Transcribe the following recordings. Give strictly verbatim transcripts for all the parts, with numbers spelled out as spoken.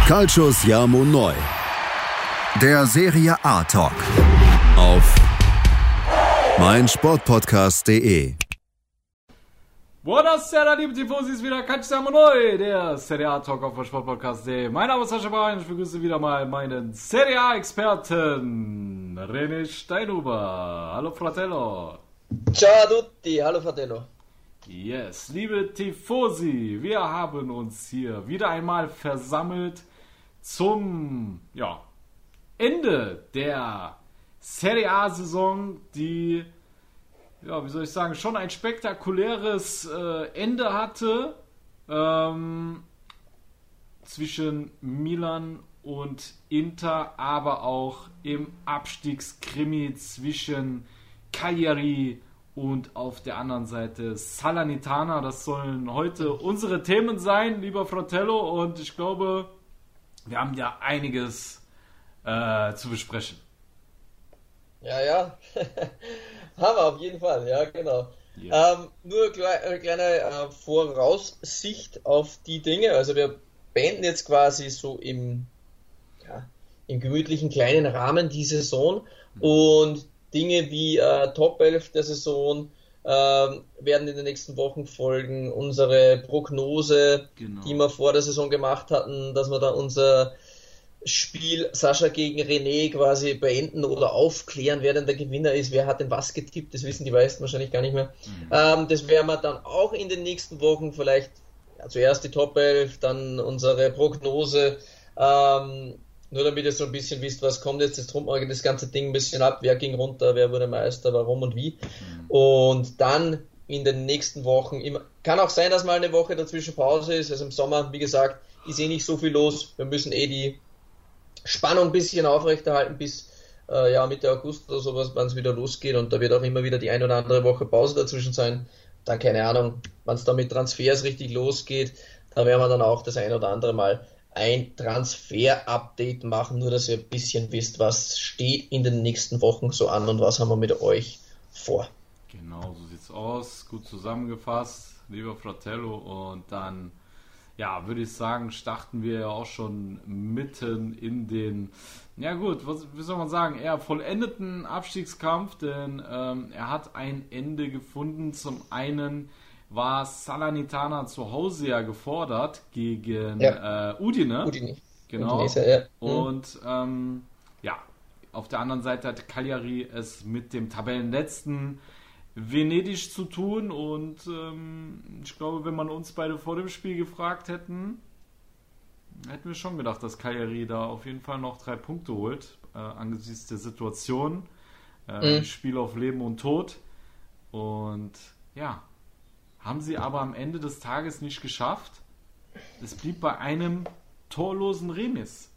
Calcio Siamo Noi. Der Serie A Talk. Auf meinsportpodcast punkt de. Buonasera, liebe Tifosi, ist wieder Calcio Siamo Noi, der Serie A Talk auf meinsportpodcast punkt de. Mein Name ist Sascha Bahn und ich begrüße wieder mal meinen Serie A-Experten René Steinhuber. Hallo Fratello. Ciao a tutti, hallo Fratello. Yes, liebe Tifosi, wir haben uns hier wieder einmal versammelt zum ja, Ende der Serie A-Saison, die, ja, wie soll ich sagen, schon ein spektakuläres äh, Ende hatte ähm, zwischen Milan und Inter, aber auch im Abstiegskrimi zwischen Cagliari und auf der anderen Seite Salernitana. Das sollen heute unsere Themen sein, lieber Fratello, und ich glaube, wir haben ja einiges äh, zu besprechen. Ja, ja, haben wir auf jeden Fall, ja, genau. Yeah. Ähm, nur eine kleine äh, Voraussicht auf die Dinge. Also wir beenden jetzt quasi so im, ja, im gemütlichen kleinen Rahmen die Saison, mhm. und Dinge wie äh, Top elf der Saison äh, werden in den nächsten Wochen folgen. Unsere Prognose, genau, die wir vor der Saison gemacht hatten, dass wir da unser Spiel Sascha gegen René quasi beenden oder aufklären, wer denn der Gewinner ist, wer hat denn was getippt, das wissen die meisten wahrscheinlich gar nicht mehr. Mhm. Ähm, das werden wir dann auch in den nächsten Wochen vielleicht, ja, zuerst die Top elf, dann unsere Prognose, ähm, nur damit ihr so ein bisschen wisst, was kommt jetzt, jetzt trumpfen wir das ganze Ding ein bisschen ab, wer ging runter, wer wurde Meister, warum und wie. Mhm. Und dann in den nächsten Wochen, immer, kann auch sein, dass mal eine Woche dazwischen Pause ist, also im Sommer, wie gesagt, ist eh nicht so viel los, wir müssen eh die Spannung ein bisschen aufrechterhalten bis äh, ja, Mitte August oder sowas, wann es wieder losgeht, und da wird auch immer wieder die ein oder andere Woche Pause dazwischen sein. Dann keine Ahnung, wann es da mit Transfers richtig losgeht, da werden wir dann auch das ein oder andere Mal ein Transfer-Update machen, nur dass ihr ein bisschen wisst, was steht in den nächsten Wochen so an und was haben wir mit euch vor. Genau, so sieht's aus, gut zusammengefasst, lieber Fratello, und dann, ja, würde ich sagen, starten wir ja auch schon mitten in den, ja gut, was, wie soll man sagen, eher vollendeten Abstiegskampf, denn ähm, er hat ein Ende gefunden. Zum einen war Salernitana zu Hause ja gefordert gegen ja. äh, Udine. Udine. Genau. Udinese, ja. Und ähm, ja, auf der anderen Seite hat Cagliari es mit dem Tabellenletzten Venedig zu tun, und ähm, ich glaube, wenn man uns beide vor dem Spiel gefragt hätten, hätten wir schon gedacht, dass Cagliari da auf jeden Fall noch drei Punkte holt, äh, angesichts der Situation. Äh, mhm. Spiel auf Leben und Tod. Und ja, haben sie aber am Ende des Tages nicht geschafft. Es blieb bei einem torlosen Remis.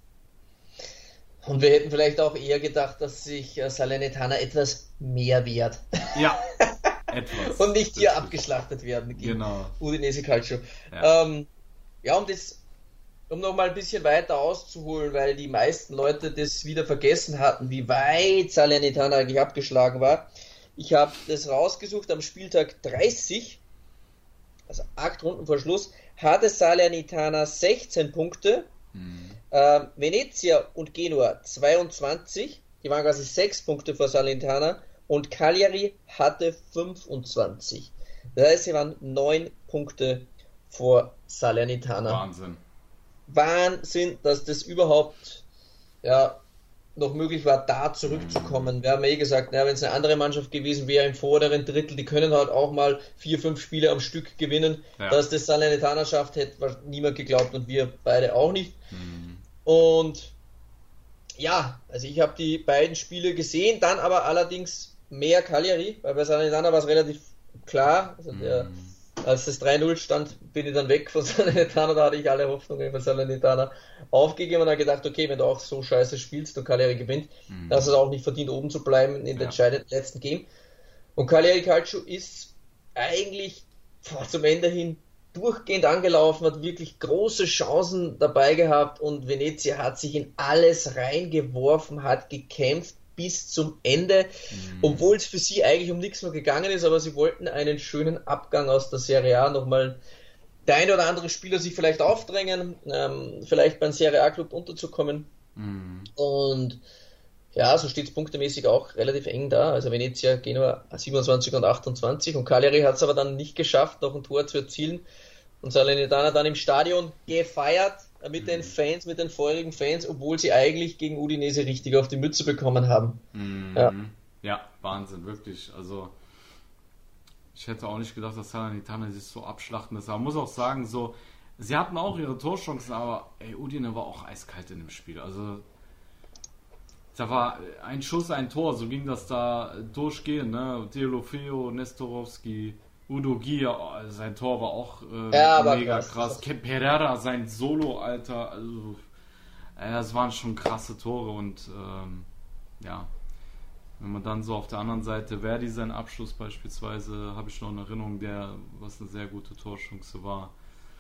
Und wir hätten vielleicht auch eher gedacht, dass sich äh, Salernitana etwas mehr wehrt. Ja, etwas. Und nicht hier abgeschlachtet werden gegen genau. Udinese Calcio. Ja, ähm, ja um, das, um noch mal ein bisschen weiter auszuholen, weil die meisten Leute das wieder vergessen hatten, wie weit Salernitana eigentlich abgeschlagen war. Ich habe das rausgesucht, am Spieltag dreißig, also acht Runden vor Schluss, hatte Salernitana sechzehn Punkte, hm. äh, Venezia und Genua zweiundzwanzig, die waren quasi sechs Punkte vor Salernitana, und Cagliari hatte fünfundzwanzig. Das heißt, sie waren neun Punkte vor Salernitana. Wahnsinn. Wahnsinn, dass das überhaupt ja, noch möglich war, da zurückzukommen. Wir haben ja eh gesagt, wenn es eine andere Mannschaft gewesen wäre im vorderen Drittel, die können halt auch mal vier, fünf Spiele am Stück gewinnen. Ja. Dass das Salernitana schafft, hätte niemand geglaubt, und wir beide auch nicht. Mhm. Und ja, also ich habe die beiden Spiele gesehen, dann aber allerdings mehr Cagliari, weil bei Salernitana war es relativ klar. Also der, mm. als das drei null stand, bin ich dann weg von Salernitana, da hatte ich alle Hoffnungen von Salernitana aufgegeben und habe gedacht, okay, wenn du auch so scheiße spielst und Cagliari gewinnt, mm. dann hast du es auch nicht verdient, oben zu bleiben in der ja. entscheidenden letzten Game. Und Cagliari Calcio ist eigentlich boah, zum Ende hin durchgehend angelaufen, hat wirklich große Chancen dabei gehabt, und Venezia hat sich in alles reingeworfen, hat gekämpft bis zum Ende, mhm. obwohl es für sie eigentlich um nichts mehr gegangen ist, aber sie wollten einen schönen Abgang aus der Serie A nochmal der ein oder andere Spieler sich vielleicht aufdrängen, ähm, vielleicht beim Serie A-Club unterzukommen. Mhm. Und ja, so steht es punktemäßig auch relativ eng da. Also Venezia, Genua siebenundzwanzig und achtundzwanzig und Cagliari hat es aber dann nicht geschafft, noch ein Tor zu erzielen. Und Salernitana dann im Stadion gefeiert mit mhm. den Fans, mit den feurigen Fans, obwohl sie eigentlich gegen Udinese richtig auf die Mütze bekommen haben. Mhm. Ja. ja, Wahnsinn, wirklich. Also ich hätte auch nicht gedacht, dass Salernitana sich so abschlachten lässt. Aber man muss auch sagen, so, sie hatten auch ihre Torchancen, aber ey, Udine war auch eiskalt in dem Spiel. Also da war ein Schuss, ein Tor, so ging das da durchgehend, ne? Deulofeu, Nestorowski, Udo Gia, sein Tor war auch äh, ja, mega krass. krass. Pereira, sein Solo, Alter, also äh, das waren schon krasse Tore und ähm, ja, wenn man dann so auf der anderen Seite Verdi sein Abschluss beispielsweise, habe ich noch in Erinnerung, der, was eine sehr gute Torchance war.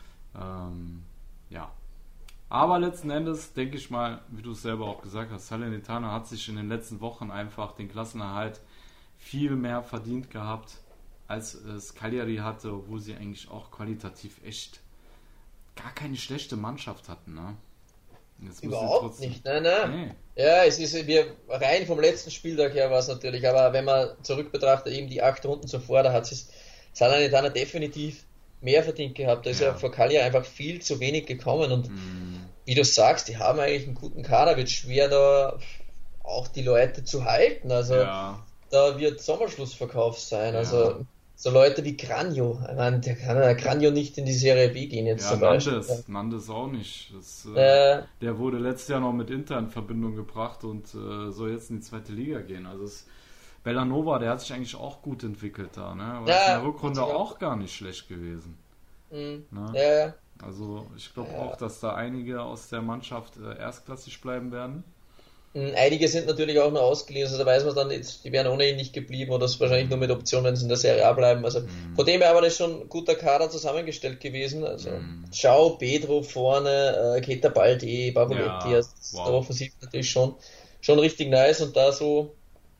Ähm, ja. Aber letzten Endes, denke ich mal, wie du es selber auch gesagt hast, Salernitana hat sich in den letzten Wochen einfach den Klassenerhalt viel mehr verdient gehabt, als es Cagliari hatte, obwohl sie eigentlich auch qualitativ echt gar keine schlechte Mannschaft hatten. Ne? Jetzt Überhaupt trotzdem... nicht, nein, nein. Nee. Ja, es ist wir rein vom letzten Spieltag her war es natürlich, aber wenn man zurück betrachtet, eben die acht Runden zuvor, da hat es Salernitana definitiv mehr verdient gehabt. Da ist ja, ja vor Cagliari einfach viel zu wenig gekommen und mm. wie du sagst, die haben eigentlich einen guten Kader, wird schwer da auch die Leute zu halten. Also ja. da wird Sommerschlussverkauf sein. Ja. Also so Leute wie Cranio, ich meine, der kann ja Cranio nicht in die Serie B gehen jetzt ja, zum Beispiel. Nandes, Nandes auch nicht. Das, äh, äh, der wurde letztes Jahr noch mit Inter in Verbindung gebracht und äh, soll jetzt in die zweite Liga gehen. Also es, Bellanova, der hat sich eigentlich auch gut entwickelt da, ne? Aber ja, in der Rückrunde auch gar nicht schlecht gewesen. Mhm. Ne? Ja, ja. Also ich glaube ja. auch, dass da einige aus der Mannschaft äh, erstklassig bleiben werden. Einige sind natürlich auch nur ausgeliehen, also da weiß man dann jetzt, die wären ohnehin nicht geblieben oder das ist wahrscheinlich nur mit Option, wenn sie in der Serie A bleiben. Also mm. von dem her aber das schon ein guter Kader zusammengestellt gewesen. Also mm. Schau, Pedro vorne, äh, Keita Baldi, Bavoletti, ja, also wow. der Offensiv natürlich schon, schon richtig nice und da so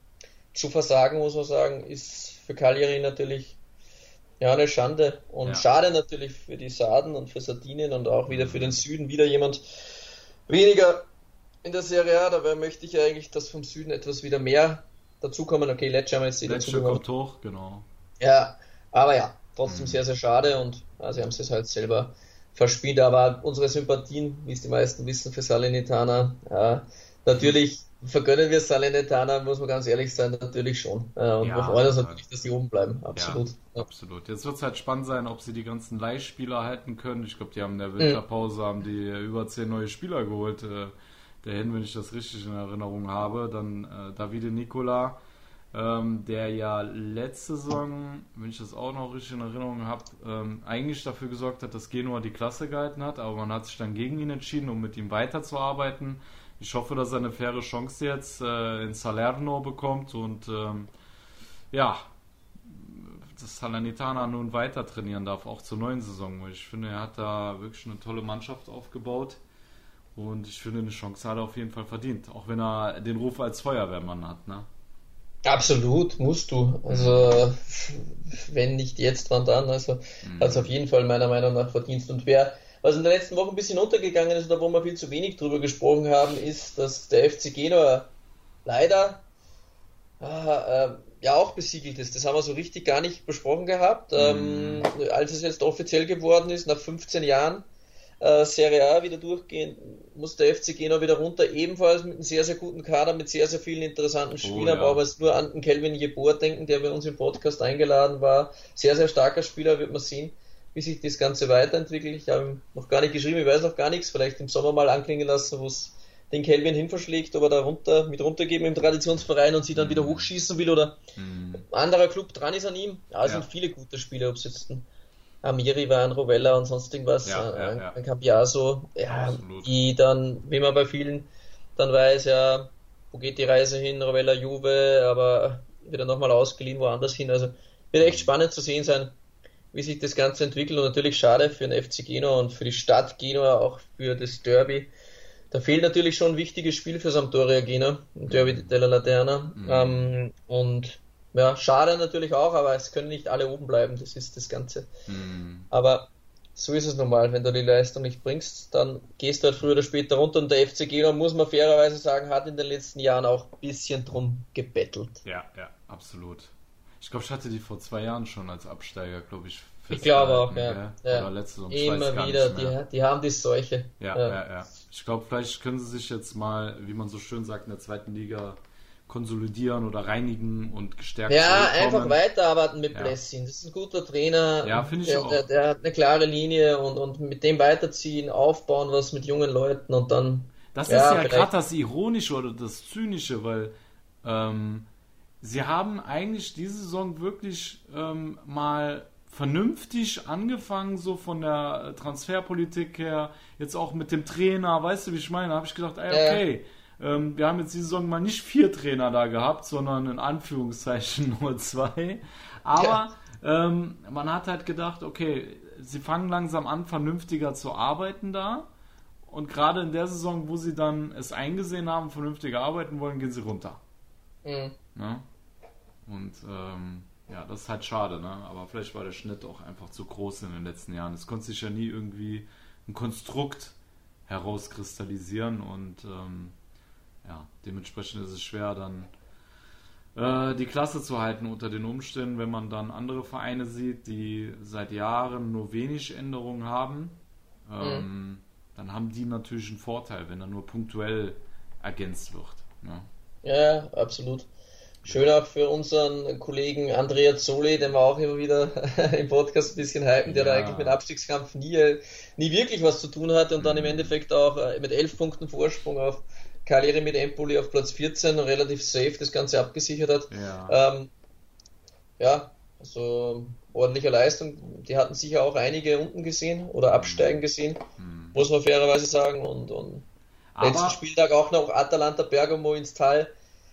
zu versagen, muss man sagen, ist für Cagliari natürlich ja eine Schande und ja. schade natürlich für die Sarden und für Sardinien und auch wieder für den Süden wieder jemand weniger in der Serie A, dabei möchte ich ja eigentlich, dass vom Süden etwas wieder mehr dazukommen. Okay, Lecce haben wir jetzt eh dazu Lecce kommt hoch, genau. Ja, aber ja, trotzdem mhm. sehr, sehr schade und ja, sie haben es halt selber verspielt, aber unsere Sympathien, wie es die meisten wissen, für Salernitana, ja, natürlich vergönnen wir Salernitana, muss man ganz ehrlich sein, natürlich schon. Ja, und ja, wir freuen uns natürlich, dass die oben bleiben, absolut. Ja, ja. Absolut. Jetzt wird es halt spannend sein, ob sie die ganzen Leihspieler halten können. Ich glaube, die haben in der Winterpause mhm. haben die über zehn neue Spieler geholt, äh, dahin, wenn ich das richtig in Erinnerung habe, dann äh, Davide Nicola, ähm, der ja letzte Saison, wenn ich das auch noch richtig in Erinnerung habe, ähm, eigentlich dafür gesorgt hat, dass Genua die Klasse gehalten hat, aber man hat sich dann gegen ihn entschieden, um mit ihm weiterzuarbeiten. Ich hoffe, dass er eine faire Chance jetzt äh, in Salerno bekommt und ähm, ja, dass Salernitana nun weiter trainieren darf, auch zur neuen Saison, weil ich finde, er hat da wirklich eine tolle Mannschaft aufgebaut. Und ich finde, eine Chance hat er auf jeden Fall verdient, auch wenn er den Ruf als Feuerwehrmann hat, ne? Absolut, musst du. Also, wenn nicht jetzt, wann dann? Also, mhm. hat es auf jeden Fall meiner Meinung nach verdient. Und wer, was in der letzten Woche ein bisschen untergegangen ist, oder wo wir viel zu wenig drüber gesprochen haben, ist, dass der F C Genua leider äh, äh, ja auch besiegelt ist. Das haben wir so richtig gar nicht besprochen gehabt. Mhm. Ähm, als es jetzt offiziell geworden ist, nach fünfzehn Jahren, Uh, Serie A wieder durchgehen, muss der F C Genua wieder runter, ebenfalls mit einem sehr, sehr guten Kader, mit sehr, sehr vielen interessanten Spielern, oh, ja. aber jetzt nur an den Kelvin Jeboer denken, der bei uns im Podcast eingeladen war. Sehr, sehr starker Spieler, wird man sehen, wie sich das Ganze weiterentwickelt. Ich habe ihm noch gar nicht geschrieben, ich weiß noch gar nichts, vielleicht im Sommer mal anklingen lassen, wo es den Kelvin hinverschlägt, ob er da runter, mit runtergeben im Traditionsverein und sie dann mhm. wieder hochschießen will oder mhm. ein anderer Club dran ist an ihm. Ja, es ja. sind viele gute Spieler, ob es jetzt ein Amiri war, ein Rovella und sonst irgendwas, ja, ja, ja. ein Cambiaso, ja, die dann, wie man bei vielen dann weiß, ja, wo geht die Reise hin, Rovella, Juve, aber wieder nochmal ausgeliehen woanders hin, also wird echt spannend zu sehen sein, wie sich das Ganze entwickelt und natürlich schade für den F C Genua und für die Stadt Genua, auch für das Derby. Da fehlt natürlich schon ein wichtiges Spiel für Sampdoria Genua, Derby della Laterna, mhm. ähm, und ja, schade natürlich auch, aber es können nicht alle oben bleiben, das ist das Ganze. Mhm. Aber so ist es normal. Wenn du die Leistung nicht bringst, dann gehst du halt früher oder später runter. Und der F C Genua, muss man fairerweise sagen, hat in den letzten Jahren auch ein bisschen drum gebettelt. Ja, ja, absolut. Ich glaube, ich hatte die vor zwei Jahren schon als Absteiger, glaube ich. Ich glaube auch, ja. Oder ja. letzte Saison. Immer wieder, die, die haben die Seuche. Ja, ja, ja. ja. Ich glaube, vielleicht können sie sich jetzt mal, wie man so schön sagt, in der zweiten Liga konsolidieren oder reinigen und gestärkt Ja, einfach weiterarbeiten mit ja. Blessing. Das ist ein guter Trainer. Ja, finde ich der, auch. Der, der hat eine klare Linie und, und mit dem weiterziehen, aufbauen, was mit jungen Leuten und dann... Das ja, ist ja gerade das Ironische oder das Zynische, weil ähm, sie haben eigentlich diese Saison wirklich ähm, mal vernünftig angefangen, so von der Transferpolitik her, jetzt auch mit dem Trainer, weißt du, wie ich meine? Da habe ich gedacht, ey, okay, ja. ähm, wir haben jetzt diese Saison mal nicht vier Trainer da gehabt, sondern in Anführungszeichen nur zwei. Aber ja. ähm, man hat halt gedacht, okay, sie fangen langsam an, vernünftiger zu arbeiten da. Und gerade in der Saison, wo sie dann es eingesehen haben, vernünftiger arbeiten wollen, gehen sie runter. Mhm. Ja? Und ähm, ja, das ist halt schade, ne? Aber vielleicht war der Schnitt auch einfach zu groß in den letzten Jahren. Es konnte sich ja nie irgendwie ein Konstrukt herauskristallisieren und ähm, ja, dementsprechend ist es schwer, dann äh, die Klasse zu halten unter den Umständen, wenn man dann andere Vereine sieht, die seit Jahren nur wenig Änderungen haben. Ähm, mhm. Dann haben die natürlich einen Vorteil, wenn er nur punktuell ergänzt wird. Ne? Ja, absolut. Schön auch für unseren Kollegen Andrea Zoli, den wir auch immer wieder im Podcast ein bisschen hypen, der ja. da eigentlich mit Abstiegskampf nie, nie wirklich was zu tun hatte und dann im Endeffekt auch mit elf Punkten Vorsprung auf Cagliari mit Empoli auf Platz vierzehn relativ safe das Ganze abgesichert hat. Ja, ähm, ja also ordentliche Leistung. Die hatten sicher auch einige unten gesehen oder absteigen gesehen, mhm. muss man fairerweise sagen. Und, und letzten Spieltag auch noch Atalanta Bergamo ins Tal.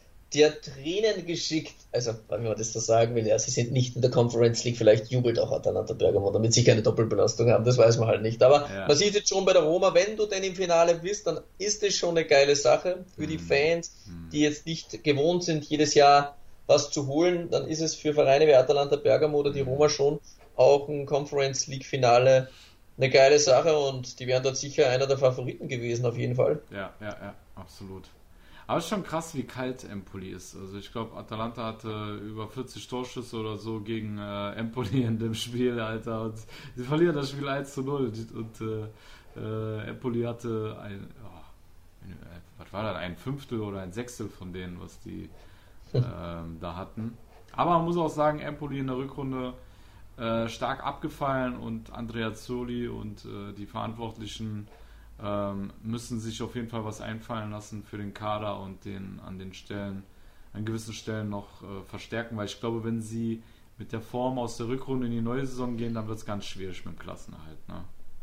Der Tränen geschickt, also wenn man das so sagen will, ja, sie sind nicht in der Conference League, vielleicht jubelt auch Atalanta Bergamo, damit sie keine Doppelbelastung haben, das weiß man halt nicht. Aber ja. man sieht jetzt schon bei der Roma, wenn du denn im Finale bist, dann ist es schon eine geile Sache für mhm. die Fans, die jetzt nicht gewohnt sind, jedes Jahr was zu holen, dann ist es für Vereine wie Atalanta Bergamo oder die Roma schon auch ein Conference League Finale eine geile Sache und die wären dort sicher einer der Favoriten gewesen, auf jeden Fall. Ja, ja, ja, absolut. Aber es ist schon krass, wie kalt Empoli ist. Also ich glaube, Atalanta hatte über vierzig Torschüsse oder so gegen äh, Empoli in dem Spiel, Alter. Und sie verlieren das Spiel eins zu null. Und äh, äh, Empoli hatte ein, oh, was war das, ein Fünftel oder ein Sechstel von denen, was die äh, da hatten. Aber man muss auch sagen, Empoli in der Rückrunde äh, stark abgefallen und Andrea Zoli und äh, die Verantwortlichen Ähm, müssen sich auf jeden Fall was einfallen lassen für den Kader und den an den Stellen, an gewissen Stellen noch äh, verstärken, weil ich glaube, wenn sie mit der Form aus der Rückrunde in die neue Saison gehen, dann wird es ganz schwierig mit dem Klassenerhalt. Ne?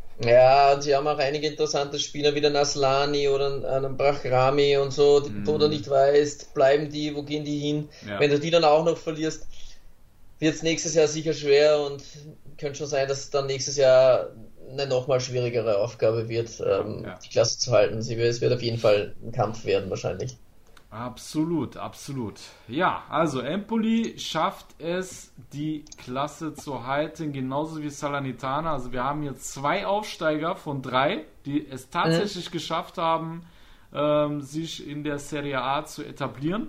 Ja, und sie haben auch einige interessante Spieler wie der Naslani oder einen Brachrami und so, die, mm. wo du nicht weißt, bleiben die, wo gehen die hin? Ja. Wenn du die dann auch noch verlierst, wird es nächstes Jahr sicher schwer und könnte schon sein, dass es dann nächstes Jahr eine nochmal schwierigere Aufgabe wird, ähm, ja. die Klasse zu halten. Sie, es wird auf jeden Fall ein Kampf werden, wahrscheinlich. Absolut, absolut. Ja, also Empoli schafft es, die Klasse zu halten, genauso wie Salernitana. Also wir haben hier zwei Aufsteiger von drei, die es tatsächlich mhm. geschafft haben, ähm, sich in der Serie A zu etablieren.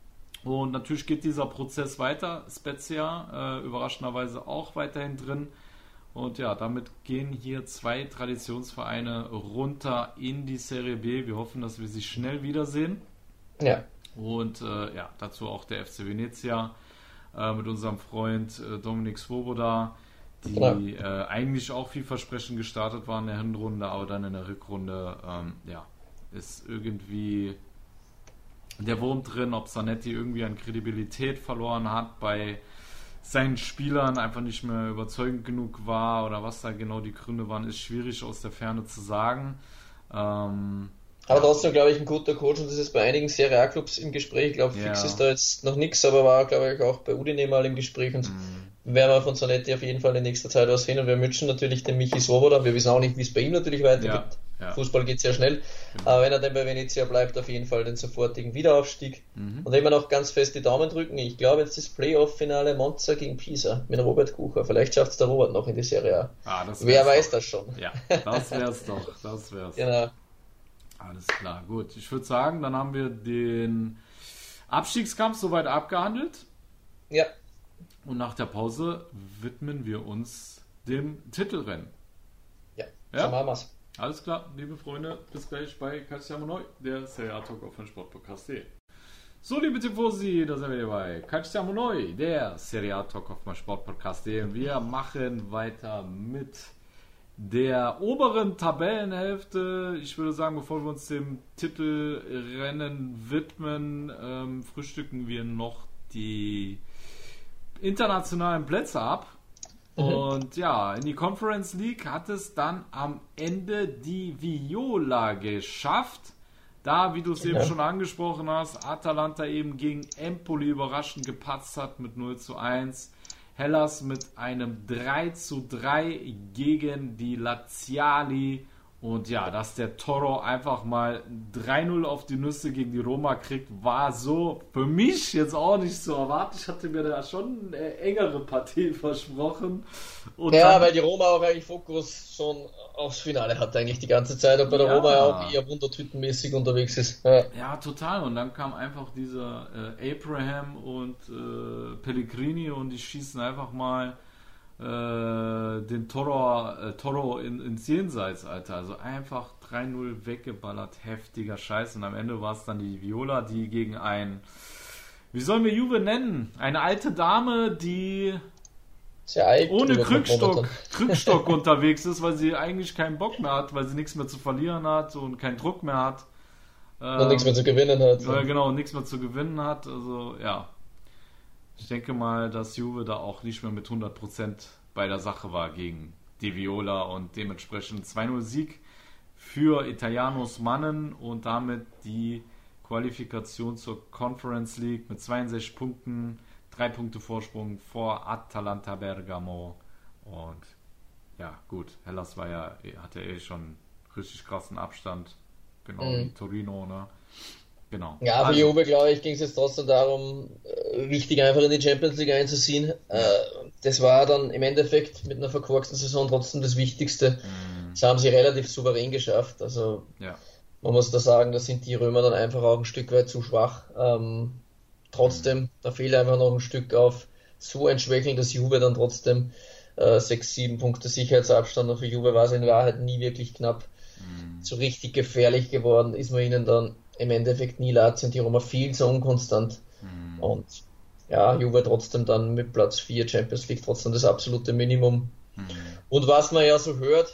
Und natürlich geht dieser Prozess weiter. Spezia äh, überraschenderweise auch weiterhin drin. Und ja, damit gehen hier zwei Traditionsvereine runter in die Serie B. Wir hoffen, dass wir sie schnell wiedersehen. Ja. Und äh, ja, dazu auch der F C Venezia äh, mit unserem Freund äh, Dominik Svoboda, die ja. äh, eigentlich auch vielversprechend gestartet waren in der Hinrunde, aber dann in der Rückrunde ähm, ja, ist irgendwie der Wurm drin, ob Zanetti irgendwie an Kredibilität verloren hat bei seinen Spielern, einfach nicht mehr überzeugend genug war oder was da genau die Gründe waren, ist schwierig aus der Ferne zu sagen. Ähm, aber trotzdem, glaube ich, ein guter Coach und das ist bei einigen Serie A-Clubs im Gespräch. Ich glaube, fix ja. ist da jetzt noch nichts, aber war, glaube ich, auch bei Udine mal im Gespräch und mm. werden wir von Zanetti auf jeden Fall in nächster Zeit was sehen und wir wünschen natürlich den Michi Svoboda. Wir wissen auch nicht, wie es bei ihm natürlich weitergeht. Ja. Fußball geht sehr schnell. Genau. Aber wenn er dann bei Venezia bleibt, auf jeden Fall den sofortigen Wiederaufstieg. Mhm. Und immer noch ganz fest die Daumen drücken. Ich glaube jetzt das Playoff-Finale Monza gegen Pisa mit Robert Kucher. Vielleicht schafft es der Robert noch in die Serie A. Ah, das Wer weiß doch. das schon. Ja, das wär's doch. Das wär's. Genau. Alles klar, gut. Ich würde sagen, dann haben wir den Abstiegskampf soweit abgehandelt. Ja. Und nach der Pause widmen wir uns dem Titelrennen. Ja, ja? So machen wir's. Alles klar, liebe Freunde, bis gleich bei Calciamo Neu, der Serie A Talk auf den Sportpodcast punkt de. So, liebe Tifosi, da sind wir bei Calciamo Neu, der Serie A Talk auf dem Sportpodcast punkt de. Und wir machen weiter mit der oberen Tabellenhälfte. Ich würde sagen, bevor wir uns dem Titelrennen widmen, ähm, frühstücken wir noch die internationalen Plätze ab. Und ja, in die Conference League hat es dann am Ende die Viola geschafft. Da, wie du es ja. eben schon angesprochen hast, Atalanta eben gegen Empoli überraschend gepatzt hat mit null zu eins. Hellas mit einem drei zu drei gegen die Laziali. Und ja, dass der Toro einfach mal drei null auf die Nüsse gegen die Roma kriegt, war so für mich jetzt auch nicht so erwartet. Ich hatte mir da schon eine engere Partie versprochen. Und ja, dann, weil die Roma auch eigentlich Fokus schon aufs Finale hat eigentlich die ganze Zeit. Und bei der ja. Roma ja auch eher wundertütenmäßig unterwegs ist. Ja. ja, total. Und dann kam einfach dieser äh, Abraham und äh, Pellegrini und die schießen einfach mal den Toro, äh, Toro in, ins Jenseits, Alter. Also einfach drei null weggeballert, heftiger Scheiß. Und am Ende war es dann die Viola, die gegen ein, wie sollen wir Juve nennen? Eine alte Dame, die sehr alt, ohne Krückstock, Krückstock unterwegs ist, weil sie eigentlich keinen Bock mehr hat, weil sie nichts mehr zu verlieren hat und keinen Druck mehr hat. Und ähm, nichts mehr zu gewinnen hat. Ja, genau, nichts mehr zu gewinnen hat. Also, ja. Ich denke mal, dass Juve da auch nicht mehr mit hundert Prozent bei der Sache war gegen die Viola und dementsprechend zwei null Sieg für Italianos Mannen und damit die Qualifikation zur Conference League mit zweiundsechzig Punkten, drei Punkte Vorsprung vor Atalanta Bergamo. Und ja, gut, Hellas war ja, hatte eh schon richtig krassen Abstand, genau mhm. wie Torino, ne? Genau. Ja, für also, Juve, glaube ich, ging es jetzt trotzdem darum, richtig einfach in die Champions League einzuziehen. Das war dann im Endeffekt mit einer verkorksten Saison trotzdem das Wichtigste. Mm. Das haben sie relativ souverän geschafft. Also ja. man muss da sagen, da sind die Römer dann einfach auch ein Stück weit zu schwach. Ähm, trotzdem, mm. da fehlt einfach noch ein Stück auf so ein schwächelndes Juve dann trotzdem äh, sechs, sieben Punkte Sicherheitsabstand. Und für Juve war es in Wahrheit nie wirklich knapp. Mm. So richtig gefährlich geworden ist man ihnen dann im Endeffekt nie. Lazio und die Roma viel zu unkonstant. Mhm. Und ja, Juve trotzdem dann mit Platz vier Champions League trotzdem das absolute Minimum. Mhm. Und was man ja so hört.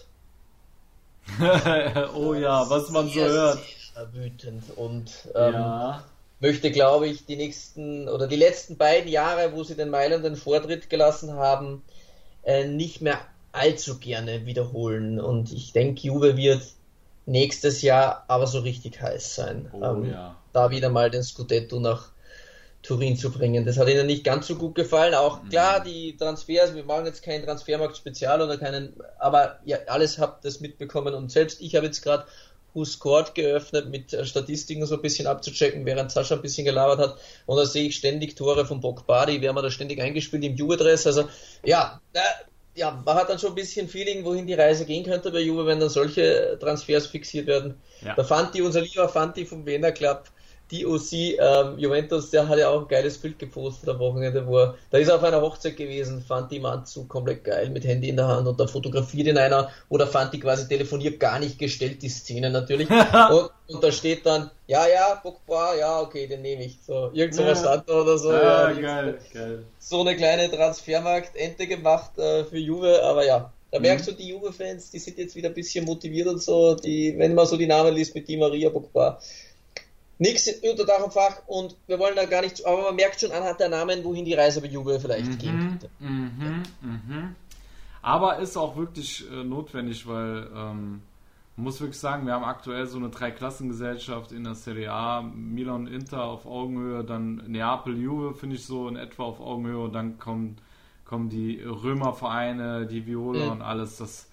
oh ja, was man so hört. Sehr wütend und ähm, ja. möchte, glaube ich, die nächsten oder die letzten beiden Jahre, wo sie den Mailand den Vortritt gelassen haben, äh, nicht mehr allzu gerne wiederholen. Und ich denke, Juve wird nächstes Jahr aber so richtig heiß sein, oh, ähm, ja. da wieder mal den Scudetto nach Turin zu bringen. Das hat ihnen nicht ganz so gut gefallen. Auch mhm. klar, die Transfers, wir machen jetzt keinen Transfermarkt-Spezial oder keinen, aber ihr alles habt das mitbekommen und selbst ich habe jetzt gerade Who Scored geöffnet, mit Statistiken so ein bisschen abzuchecken, während Sascha ein bisschen gelabert hat, und da sehe ich ständig Tore von Pogba, die werden wir da ständig eingespielt im Juve-Dress. Also ja, äh, ja, man hat dann schon ein bisschen Feeling, wohin die Reise gehen könnte bei Juve, wenn dann solche Transfers fixiert werden. Ja. Da Fanti, unser lieber Fanti vom Wiener Club, D O C, ähm, Juventus, der hat ja auch ein geiles Bild gepostet am Wochenende, wo er, da ist er auf einer Hochzeit gewesen, Fanti im Anzug, komplett geil, mit Handy in der Hand, und da fotografiert ihn einer, wo der Fanti quasi telefoniert, gar nicht gestellt, die Szene natürlich. und, und da steht dann, ja, ja, Pogba, ja, okay, den nehme ich. So, irgend sowas ja. hat er oder so. Ja, ja, geil, geil. So eine kleine Transfermarkt-Ente gemacht äh, für Juve, aber ja. Da merkst du, die Juve-Fans, die sind jetzt wieder ein bisschen motiviert und so, die, wenn man so die Namen liest mit Di Maria, Pogba, nichts unter Dach und Fach, und wir wollen da gar nicht, aber man merkt schon anhand der Namen, wohin die Reise bei Juve vielleicht mhm, gehen könnte. Mhm, ja. mhm. Aber ist auch wirklich äh, notwendig, weil ähm, man muss wirklich sagen, wir haben aktuell so eine Dreiklassengesellschaft in der Serie A, Milan und Inter auf Augenhöhe, dann Neapel, Juve finde ich so in etwa auf Augenhöhe, und dann kommen, kommen die Römervereine, die Viola mhm. und alles. Das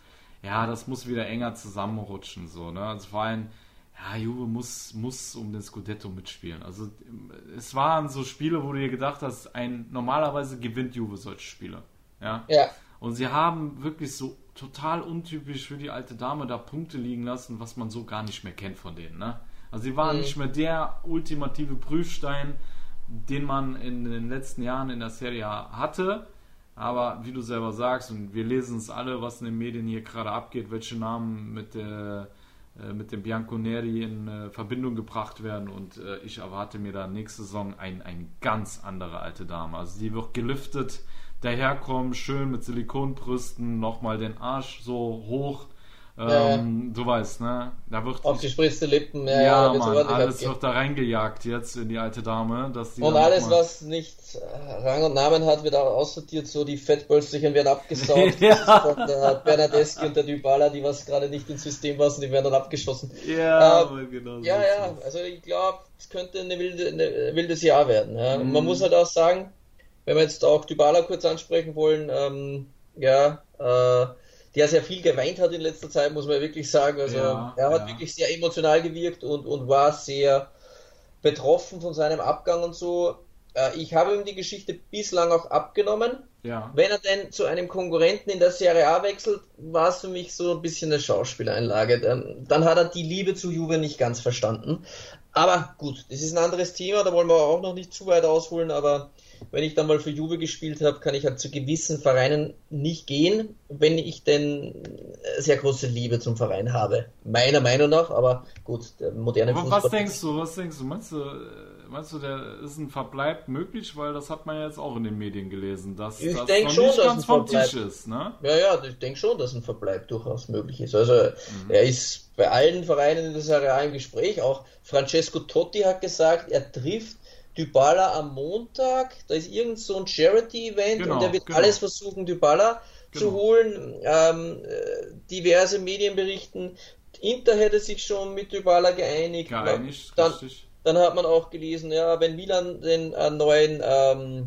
ja, das muss wieder enger zusammenrutschen, so, ne? Also vor allem, ja, Juve muss, muss um den Scudetto mitspielen. Also es waren so Spiele, wo du dir gedacht hast, ein, normalerweise gewinnt Juve solche Spiele, ja? Ja. Und sie haben wirklich so total untypisch für die alte Dame da Punkte liegen lassen, was man so gar nicht mehr kennt von denen, ne? Also sie waren mhm. nicht mehr der ultimative Prüfstein, den man in den letzten Jahren in der Serie A hatte. Aber wie du selber sagst, und wir lesen es alle, was in den Medien hier gerade abgeht, welche Namen mit der äh, mit dem Bianconeri in äh, Verbindung gebracht werden, und äh, ich erwarte mir da nächste Saison ein, ein ganz andere alte Dame. Also die wird geliftet daherkommen, schön mit Silikonbrüsten, nochmal den Arsch so hoch. Ähm, ja. Du weißt, ne? Da wird aufgespritzte Lippen, ja, ja, ja Mann, alles abgehen. Wird da reingejagt jetzt in die alte Dame. Dass die und alles, was nicht Rang und Namen hat, wird auch aussortiert, so die Fettpölsterchen werden abgesaugt. Ja. Von der Bernadeschi und der Dybala, die was gerade nicht ins System passen, die werden dann abgeschossen. Ja, ähm, genau so ja, ja, also ich glaube, es könnte eine wilde, eine wildes Jahr werden. Ja. Und mm. man muss halt auch sagen, wenn wir jetzt auch Dybala kurz ansprechen wollen, ähm, ja, äh, der sehr viel geweint hat in letzter Zeit, muss man wirklich sagen. Also ja, er hat ja. wirklich sehr emotional gewirkt und, und war sehr betroffen von seinem Abgang und so. Äh, ich habe ihm die Geschichte bislang auch abgenommen. Ja. Wenn er denn zu einem Konkurrenten in der Serie A wechselt, war es für mich so ein bisschen eine Schauspieleinlage. Dann, dann hat er die Liebe zu Juve nicht ganz verstanden. Aber gut, das ist ein anderes Thema, da wollen wir auch noch nicht zu weit ausholen, aber wenn ich dann mal für Juve gespielt habe, kann ich halt zu gewissen Vereinen nicht gehen, wenn ich denn sehr große Liebe zum Verein habe. Meiner Meinung nach, aber gut, der moderne aber Fußball... Was denkst du, was denkst du? Meinst du, meinst du, der ist ein Verbleib möglich? Weil das hat man ja jetzt auch in den Medien gelesen, dass ich das denk noch schon, nicht dass ganz ein vom Verbleib, Tisch ist, ne? Ja, ja, ich denke schon, dass ein Verbleib durchaus möglich ist. Also mhm. er ist bei allen Vereinen in der Serie A im Gespräch, auch Francesco Totti hat gesagt, er trifft Dybala am Montag, da ist irgend so ein Charity-Event genau, und er wird genau. alles versuchen, Dybala genau. zu holen. Ähm, diverse Medien berichten, Inter hätte sich schon mit Dybala geeinigt. Geeinigt, dann, richtig. Dann hat man auch gelesen, ja, wenn Milan den äh, neuen ähm,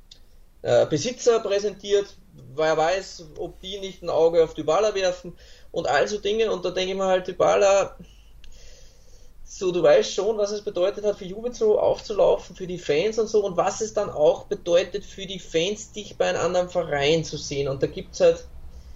äh, Besitzer präsentiert, wer weiß, ob die nicht ein Auge auf Dybala werfen und all so Dinge. Und da denke ich mir halt, Dybala... So, du weißt schon, was es bedeutet hat, für Juve so aufzulaufen, für die Fans und so, und was es dann auch bedeutet für die Fans, dich bei einem anderen Verein zu sehen. Und da gibt es halt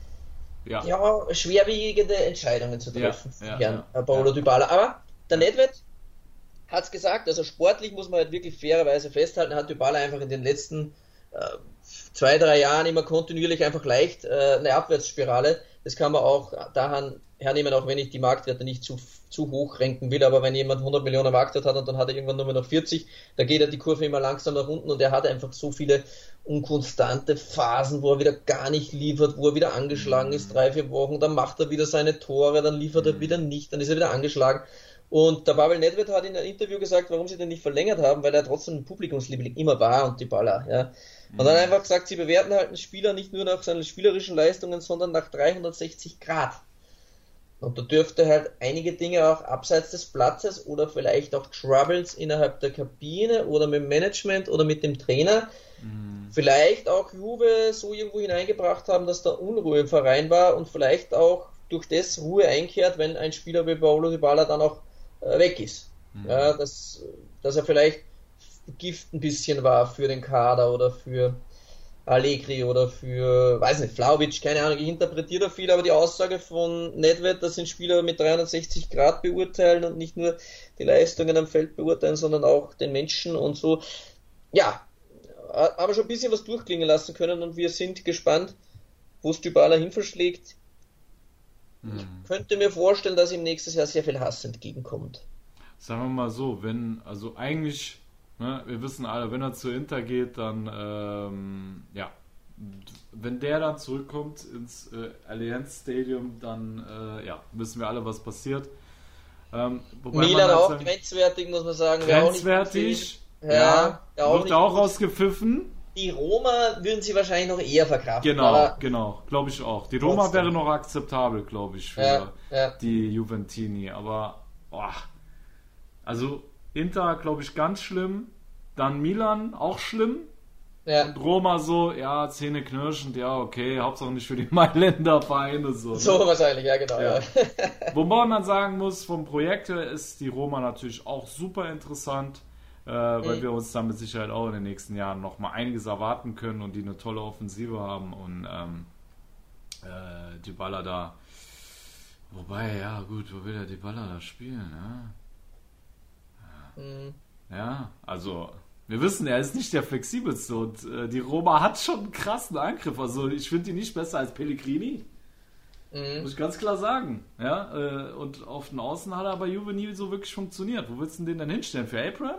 ja. ja, schwerwiegende Entscheidungen zu treffen, ja, ja, Herrn ja, Paolo ja. Dybala. Aber der Nedved hat es gesagt, also sportlich muss man halt wirklich fairerweise festhalten, hat Dybala einfach in den letzten äh, zwei, drei Jahren immer kontinuierlich einfach leicht äh, eine Abwärtsspirale. Das kann man auch daran hernehmen, auch wenn ich die Marktwerte nicht zu, zu hoch renken will, aber wenn jemand hundert Millionen Marktwert hat und dann hat er irgendwann nur mehr noch vierzig, da geht er die Kurve immer langsam nach unten und er hat einfach so viele unkonstante Phasen, wo er wieder gar nicht liefert, wo er wieder angeschlagen ist, drei, vier Wochen, dann macht er wieder seine Tore, dann liefert er wieder nicht, dann ist er wieder angeschlagen. Und der Pavel Nedved hat in einem Interview gesagt, warum sie den nicht verlängert haben, weil er trotzdem ein Publikumsliebling immer war und Dybala, ja. Und dann einfach gesagt, sie bewerten halt einen Spieler nicht nur nach seinen spielerischen Leistungen, sondern nach dreihundertsechzig Grad. Und da dürfte halt einige Dinge auch abseits des Platzes oder vielleicht auch Troubles innerhalb der Kabine oder mit dem Management oder mit dem Trainer mhm. vielleicht auch Juve so irgendwo hineingebracht haben, dass da Unruhe im Verein war und vielleicht auch durch das Ruhe einkehrt, wenn ein Spieler wie Paolo Dybala dann auch äh, weg ist. Mhm. Ja, dass, dass er vielleicht Gift ein bisschen war für den Kader oder für Allegri oder für, weiß nicht, Vlahovic, keine Ahnung, ich interpretiere da viel, aber die Aussage von Nedved, dass sind Spieler mit dreihundertsechzig Grad beurteilen und nicht nur die Leistungen am Feld beurteilen, sondern auch den Menschen und so. Ja, haben wir schon ein bisschen was durchklingen lassen können und wir sind gespannt, wo es Dybala hin verschlägt. Hm. Ich könnte mir vorstellen, dass ihm nächstes Jahr sehr viel Hass entgegenkommt. Sagen wir mal so, wenn, also eigentlich Ne, wir wissen alle, wenn er zu Inter geht, dann, ähm, ja, wenn der dann zurückkommt ins äh, Allianz Stadium, dann, äh, ja, wissen wir alle, was passiert. Ähm, Milan halt auch grenzwertig, muss man sagen. Grenzwertig, auch nicht ja, ja, auch wird auch rausgepfiffen. Die Roma würden sie wahrscheinlich noch eher verkraften. Genau, genau, glaube ich auch. Die Roma trotzdem wäre noch akzeptabel, glaube ich, für ja, ja. die Juventini, aber, boah, also Inter, glaube ich, ganz schlimm. Dann Milan, auch schlimm. Ja. Und Roma so, ja, Zähne knirschend, ja, okay, Hauptsache nicht für die Mailänder Vereine so. So ne? wahrscheinlich, ja genau. Ja. Ja. Wobei man sagen muss, vom Projekt her ist die Roma natürlich auch super interessant, äh, weil Mhm. wir uns da mit Sicherheit auch in den nächsten Jahren noch mal einiges erwarten können und die eine tolle Offensive haben und ähm, äh, Dybala da, wobei, ja gut, wo will der Dybala da spielen, ja? Mhm. Ja, also wir wissen, er ist nicht der flexibelste und äh, die Roma hat schon einen krassen Angriff. Also ich finde ihn nicht besser als Pellegrini, Mhm. muss ich ganz klar sagen. Ja, äh, und auf den Außen hat er bei Juve nie so wirklich funktioniert. Wo willst du den denn hinstellen? Für Abraham?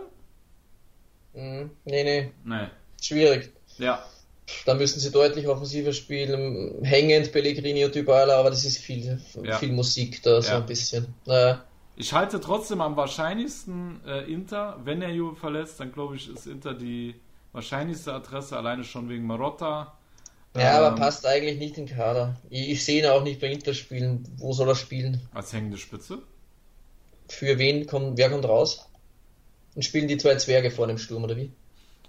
Mhm. Nee, nee, Nee. schwierig. Ja, Da müssen sie deutlich offensiver spielen. Hängend Pellegrini und Dybala, aber das ist viel, Ja. viel Musik da, so Ja. ein bisschen. Naja. ich halte trotzdem am wahrscheinlichsten äh, Inter. Wenn er Juve verlässt, dann glaube ich, ist Inter die wahrscheinlichste Adresse, alleine schon wegen Marotta. Ja, Ähm, aber passt eigentlich nicht in den Kader. Ich, ich sehe ihn auch nicht bei Inter spielen. Wo soll er spielen? Als hängende Spitze. Für wen kommt, wer kommt raus? Und spielen die zwei Zwerge vorne im Sturm, oder wie?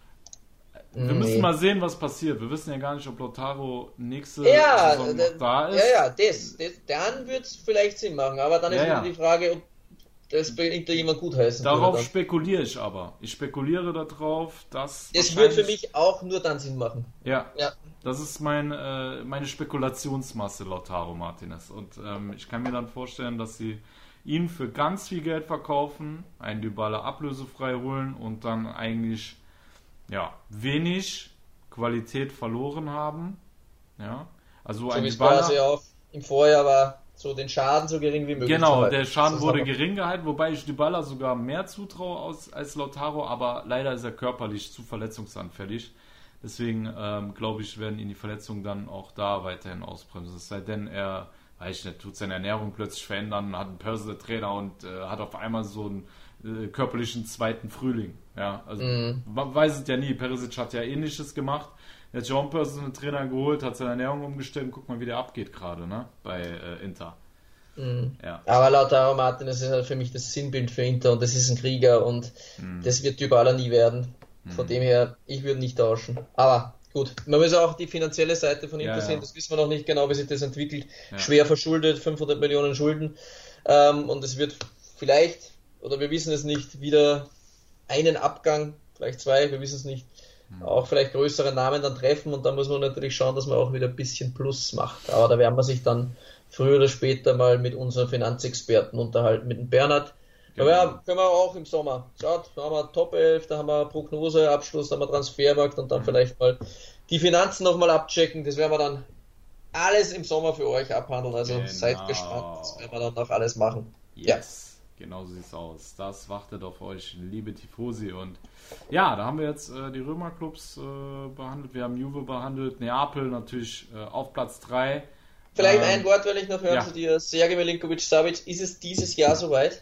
Wir Nee. müssen mal sehen, was passiert. Wir wissen ja gar nicht, ob Lautaro nächste Ja, Saison da- noch da ist. Ja, ja, das, das dann wird es vielleicht Sinn machen, aber dann ist Ja, wieder ja. die Frage, ob das bei Inter jemand gut heißen Darauf würde. spekuliere ich aber. Ich spekuliere darauf, dass. Dann. Das wird für wahrscheinlich- mich auch nur dann Sinn machen. Ja, Ja. das ist mein, äh, meine Spekulationsmasse, Lautaro Martinez. Und ähm, ich kann mir dann vorstellen, dass sie ihn für ganz viel Geld verkaufen, einen Dybala ablösefrei holen und dann eigentlich ja, wenig Qualität verloren haben. Ja, also So ein wie es Dybala. quasi auch im Vorjahr war, so den Schaden so gering wie möglich zu Genau, halten. der Schaden Das ist wurde aber- gering gehalten, wobei ich Dybala sogar mehr zutraue als, als Lautaro, aber leider ist er körperlich zu verletzungsanfällig. Deswegen ähm, glaube ich, werden ihn die Verletzungen dann auch da weiterhin ausbremsen. Es sei denn, er, weiß ich nicht, tut seine Ernährung plötzlich verändern, hat einen Personal Trainer und äh, hat auf einmal so einen äh, körperlichen zweiten Frühling. Ja, also Mhm. man weiß es ja nie. Perisic hat ja Ähnliches gemacht. Er hat John Personal Trainer geholt, hat seine Ernährung umgestellt und guck mal, wie der abgeht gerade, ne? Bei äh, Inter. Mhm. Ja. Aber Lautaro Martinez ist halt für mich das Sinnbild für Inter und das ist ein Krieger und Mhm. das wird Dybala nie werden. Von dem her, ich würde nicht tauschen. Aber gut, man muss auch die finanzielle Seite von Inter Ja, ja. sehen, das wissen wir noch nicht genau, wie sich das entwickelt. Ja. Schwer verschuldet, fünfhundert Millionen Schulden. Ähm, und es wird vielleicht, oder wir wissen es nicht, wieder einen Abgang, vielleicht zwei, wir wissen es nicht, auch vielleicht größere Namen dann treffen und dann muss man natürlich schauen, dass man auch wieder ein bisschen Plus macht. Aber da werden wir sich dann früher oder später mal mit unseren Finanzexperten unterhalten, mit dem Bernhard. Genau. Aber ja, können wir auch im Sommer. Schaut, da haben wir Top elf, da haben wir Prognose, Abschluss, da haben wir Transfermarkt und dann vielleicht mal die Finanzen nochmal abchecken. Das werden wir dann alles im Sommer für euch abhandeln. Also Genau. seid gespannt, das werden wir dann auch alles machen. Yes, genau so sieht's aus. Das wartet auf euch, liebe Tifosi. Und ja, da haben wir jetzt äh, die Römerclubs äh, behandelt, wir haben Juve behandelt, Neapel natürlich äh, auf Platz drei. Vielleicht Ähm, ein Wort, weil ich noch hören ja. zu dir. Sergej Milinkovic-Savic, ist es dieses Jahr soweit?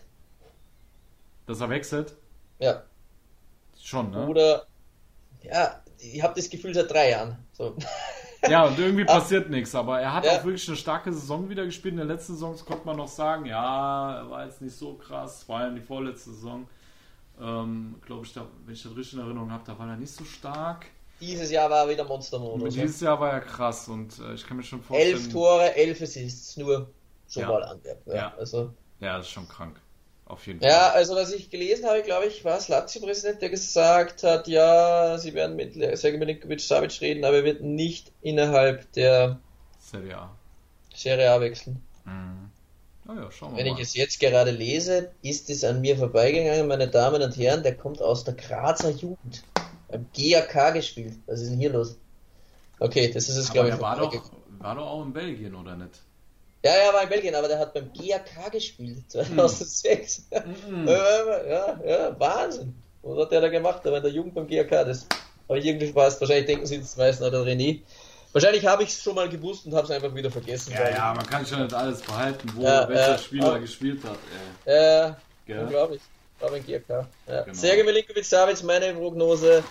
Dass er wechselt? Ja. Schon, ne? Oder, ja, ich habe das Gefühl seit drei Jahren. So. Ja, und irgendwie passiert nichts, aber er hat Ja. auch wirklich eine starke Saison wieder gespielt. In der letzten Saison konnte man noch sagen, ja, er war jetzt nicht so krass, vor allem die vorletzte Saison. Ähm, glaube ich, da, wenn ich das richtig in Erinnerung habe, da war er nicht so stark. Dieses Jahr war er wieder Monstermodus. Dieses Jahr war er krass und äh, ich kann mir schon vorstellen. Elf Tore, elf Assists, nur so Ja. mal Antwerpen. Ja. Ja. Also, Ja, das ist schon krank. Auf jeden ja, Fall. also was ich gelesen habe, glaube ich, war es Lazio-Präsident, der gesagt hat, ja, sie werden mit Sergej Milinkovic-Savic reden, aber er wird nicht innerhalb der Serie A. Serie A wechseln. Mhm. Oh ja, schauen wir Wenn mal. ich es jetzt gerade lese, ist es an mir vorbeigegangen, meine Damen und Herren, der kommt aus der Grazer Jugend. Beim G A K gespielt. Was ist denn hier los? Okay, das ist es, Aber glaube ich. der war doch, vorbeigegangen. war doch auch in Belgien, oder nicht? Ja, ja, war in Belgien, aber der hat beim G A K gespielt, zweitausendsechs. Mhm. ja, ja, ja, Wahnsinn. Was hat der da gemacht? Der war in der Jugend beim G A K. Das habe ich irgendwie Spaß. Wahrscheinlich denken sie das meisten oder René. Wahrscheinlich habe ich es schon mal gewusst und habe es einfach wieder vergessen. Ja, ja, man kann schon nicht alles behalten, wo Ja, welcher ja, Spieler ja. gespielt hat. Ey. Äh, Gell? unglaublich. War beim G A K. Ja. Genau. Sergej Milinkovic-Savic, meine Prognose.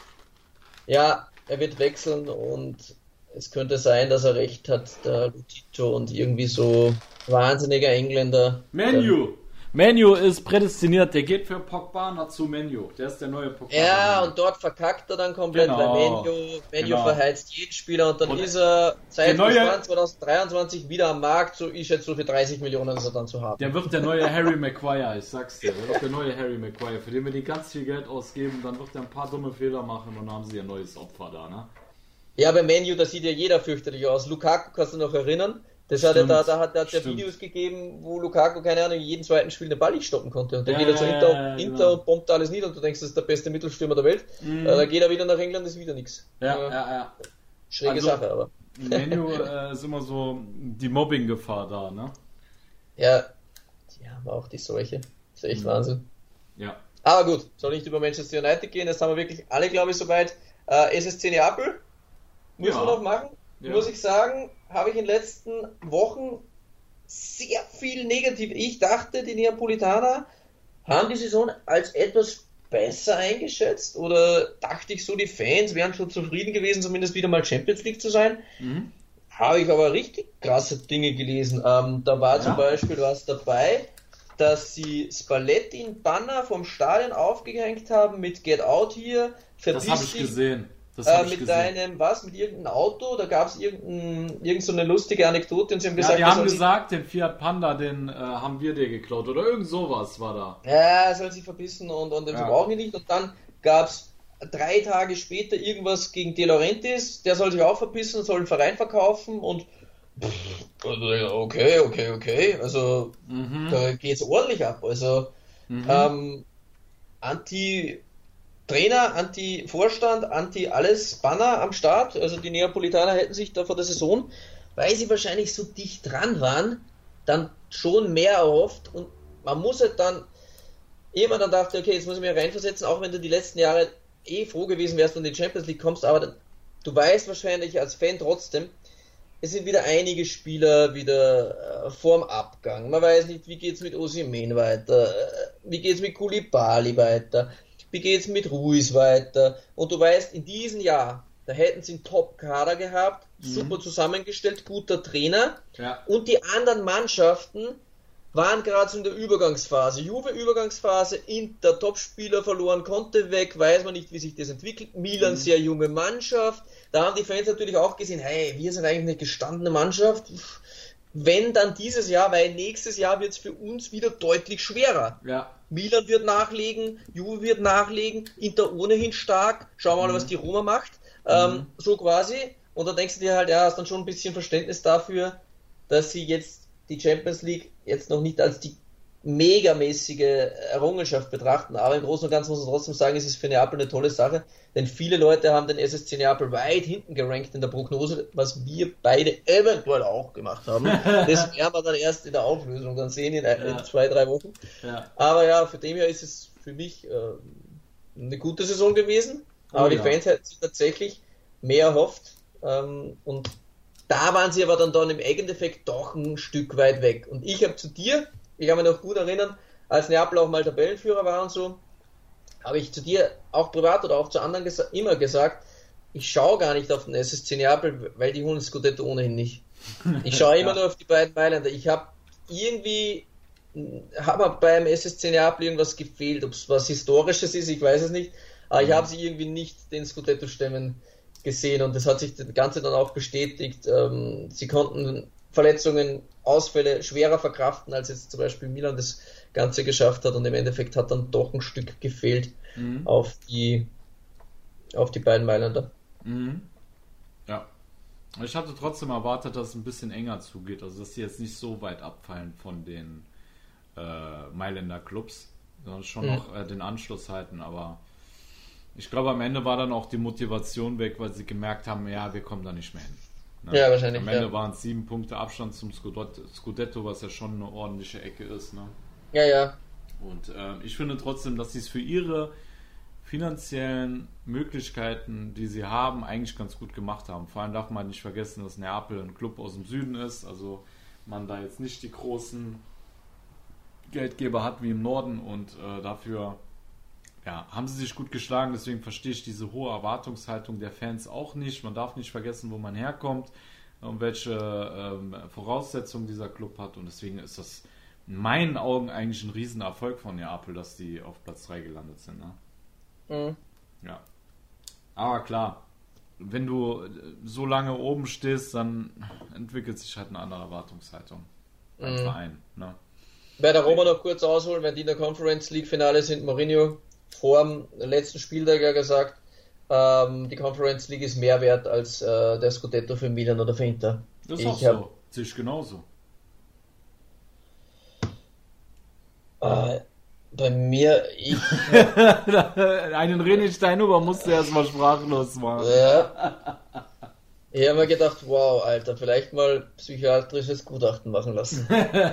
Ja, er wird wechseln und es könnte sein, dass er recht hat, der Lotito und irgendwie so wahnsinniger Engländer. Menu! Menu ist prädestiniert, der geht für Pogba nach zu Menu. Der ist der neue Pogba. Ja, und dort verkackt er dann komplett, genau. weil Menu, Menu genau. verheizt jeden Spieler und dann und ist er seit neue, zwanzig dreiundzwanzig wieder am Markt, so ich schätze so für dreißig Millionen ist er dann zu haben. Der wird der neue Harry Maguire, ich sag's dir. Der wird der neue Harry Maguire, für den wir die ganz viel Geld ausgeben, dann wird er ein paar dumme Fehler machen und dann haben sie ein neues Opfer da, ne? Ja, bei Menu, da sieht ja jeder fürchterlich aus. Lukaku, kannst du noch erinnern? Das hat er da, da hat er ja Videos gegeben, wo Lukaku, keine Ahnung, jeden zweiten Spiel den Ball nicht stoppen konnte. Und dann ja, geht er zu Inter, ja, Inter genau. und bombt alles nieder und du denkst, das ist der beste Mittelstürmer der Welt. Mhm. Äh, da geht er wieder nach England, ist wieder nichts. Ja, äh, ja, ja. Schräge also, Sache, aber. Menu äh, ist immer so die Mobbing-Gefahr da, ne? Ja, die haben auch die Seuche. Das ist echt mhm. Wahnsinn. Ja. Aber gut, soll nicht über Manchester United gehen, das haben wir wirklich alle, glaube ich, soweit. Äh, S S C Neapel, müssen ja. wir noch machen. Ja. Muss ich sagen, habe ich in den letzten Wochen sehr viel negativ. Ich dachte, die Neapolitaner haben die Saison als etwas besser eingeschätzt oder dachte ich so, die Fans wären schon zufrieden gewesen, zumindest wieder mal Champions League zu sein. Mhm. Habe ich aber richtig krasse Dinge gelesen. Ähm, da war ja. zum Beispiel was dabei, dass sie Spalletti in Banner vom Stadion aufgehängt haben mit Get Out hier. Das habe ich gesehen. Das Äh, mit deinem, was, mit irgendeinem Auto, da gab es irgendein, irgend so eine lustige Anekdote und sie haben gesagt, ja, die haben gesagt, den Fiat Panda, den äh, haben wir dir geklaut oder irgend sowas war da. Ja, soll sie verbissen und, und den ja. brauchen wir nicht und dann gab es drei Tage später irgendwas gegen De Laurentiis, der soll sich auch verpissen, soll einen Verein verkaufen und pff, okay, okay, okay, also mhm. da geht's ordentlich ab, also mhm. ähm, anti Trainer, Anti-Vorstand, Anti-alles Banner am Start. Also die Neapolitaner hätten sich da vor der Saison, weil sie wahrscheinlich so dicht dran waren, dann schon mehr erhofft. Und man muss halt dann, ehe man dann dachte, okay, jetzt muss ich mich reinversetzen, auch wenn du die letzten Jahre eh froh gewesen wärst und in die Champions League kommst, aber dann, du weißt wahrscheinlich als Fan trotzdem, es sind wieder einige Spieler wieder äh, vorm Abgang. Man weiß nicht, wie geht's mit Osimhen weiter, äh, wie geht's mit Koulibaly weiter, wie geht's mit Ruiz weiter? Und du weißt, in diesem Jahr, da hätten sie einen Top-Kader gehabt, mhm. super zusammengestellt, guter Trainer. Ja. Und die anderen Mannschaften waren gerade so in der Übergangsphase. Juve-Übergangsphase, Inter, Topspieler verloren, Conte weg, weiß man nicht, wie sich das entwickelt. Milan, mhm. sehr junge Mannschaft. Da haben die Fans natürlich auch gesehen, hey, wir sind eigentlich eine gestandene Mannschaft. Wenn dann dieses Jahr, weil nächstes Jahr wird es für uns wieder deutlich schwerer. Ja. Milan wird nachlegen, Juve wird nachlegen, Inter ohnehin stark, schauen wir mal, mhm. was die Roma macht, ähm, mhm. so quasi, und dann denkst du dir halt, ja, hast dann schon ein bisschen Verständnis dafür, dass sie jetzt die Champions League jetzt noch nicht als die megamäßige Errungenschaft betrachten, aber im Großen und Ganzen muss man trotzdem sagen, es ist für Neapel eine tolle Sache, denn viele Leute haben den S S C Neapel weit hinten gerankt in der Prognose, was wir beide eventuell auch gemacht haben. Das werden wir dann erst in der Auflösung dann sehen in, ja. in zwei, drei Wochen. Ja. Aber ja, für dem her ist es für mich äh, eine gute Saison gewesen, aber oh, die ja. Fans hätten sich tatsächlich mehr erhofft ähm, und da waren sie aber dann, dann im Endeffekt doch ein Stück weit weg. Und ich habe zu dir, ich kann mich noch gut erinnern, als Neapel auch mal Tabellenführer war und so, habe ich zu dir auch privat oder auch zu anderen gesa- immer gesagt, ich schaue gar nicht auf den S S C Neapel, weil die holen Scudetto ohnehin nicht. Ich schaue immer ja. nur auf die beiden Mailänder. Ich habe irgendwie, habe beim S S C Neapel irgendwas gefehlt, ob es was Historisches ist, ich weiß es nicht, aber ich habe sie irgendwie nicht den Scudetto stemmen gesehen und das hat sich das Ganze dann auch bestätigt. Ähm, sie konnten Verletzungen, Ausfälle schwerer verkraften, als jetzt zum Beispiel Milan das Ganze geschafft hat und im Endeffekt hat dann doch ein Stück gefehlt mhm. auf die auf die beiden Mailänder. Mhm. Ja. Ich hatte trotzdem erwartet, dass es ein bisschen enger zugeht, also dass sie jetzt nicht so weit abfallen von den äh, Mailänder Clubs, sondern schon mhm. noch äh, den Anschluss halten, aber ich glaube, am Ende war dann auch die Motivation weg, weil sie gemerkt haben, ja, wir kommen da nicht mehr hin. Ne? Ja, wahrscheinlich. Am Ende ja. waren es sieben Punkte Abstand zum Scudetto, was ja schon eine ordentliche Ecke ist. Ne? Ja, ja. Und äh, ich finde trotzdem, dass sie es für ihre finanziellen Möglichkeiten, die sie haben, eigentlich ganz gut gemacht haben. Vor allem darf man nicht vergessen, dass Neapel ein Club aus dem Süden ist, also man da jetzt nicht die großen Geldgeber hat wie im Norden und äh, dafür ja, haben sie sich gut geschlagen, deswegen verstehe ich diese hohe Erwartungshaltung der Fans auch nicht. Man darf nicht vergessen, wo man herkommt und welche ähm, Voraussetzungen dieser Club hat und deswegen ist das in meinen Augen eigentlich ein Riesenerfolg von Neapel, dass die auf Platz drei gelandet sind. Ne? Mhm. Ja. Aber klar, wenn du so lange oben stehst, dann entwickelt sich halt eine andere Erwartungshaltung beim Mhm. Verein. Ne? Bei der Roma noch kurz ausholen, wenn die in der Conference League Finale sind, Mourinho vor dem letzten Spieltag ja gesagt, ähm, die Conference League ist mehr wert als äh, der Scudetto für Milan oder für Inter. Das ist Ich auch hab- so. Sehe ich genauso. Äh, bei mir, ich, Einen René Steinhuber musste erstmal sprachlos machen. ja, ich habe mir gedacht, wow, Alter, vielleicht mal psychiatrisches Gutachten machen lassen.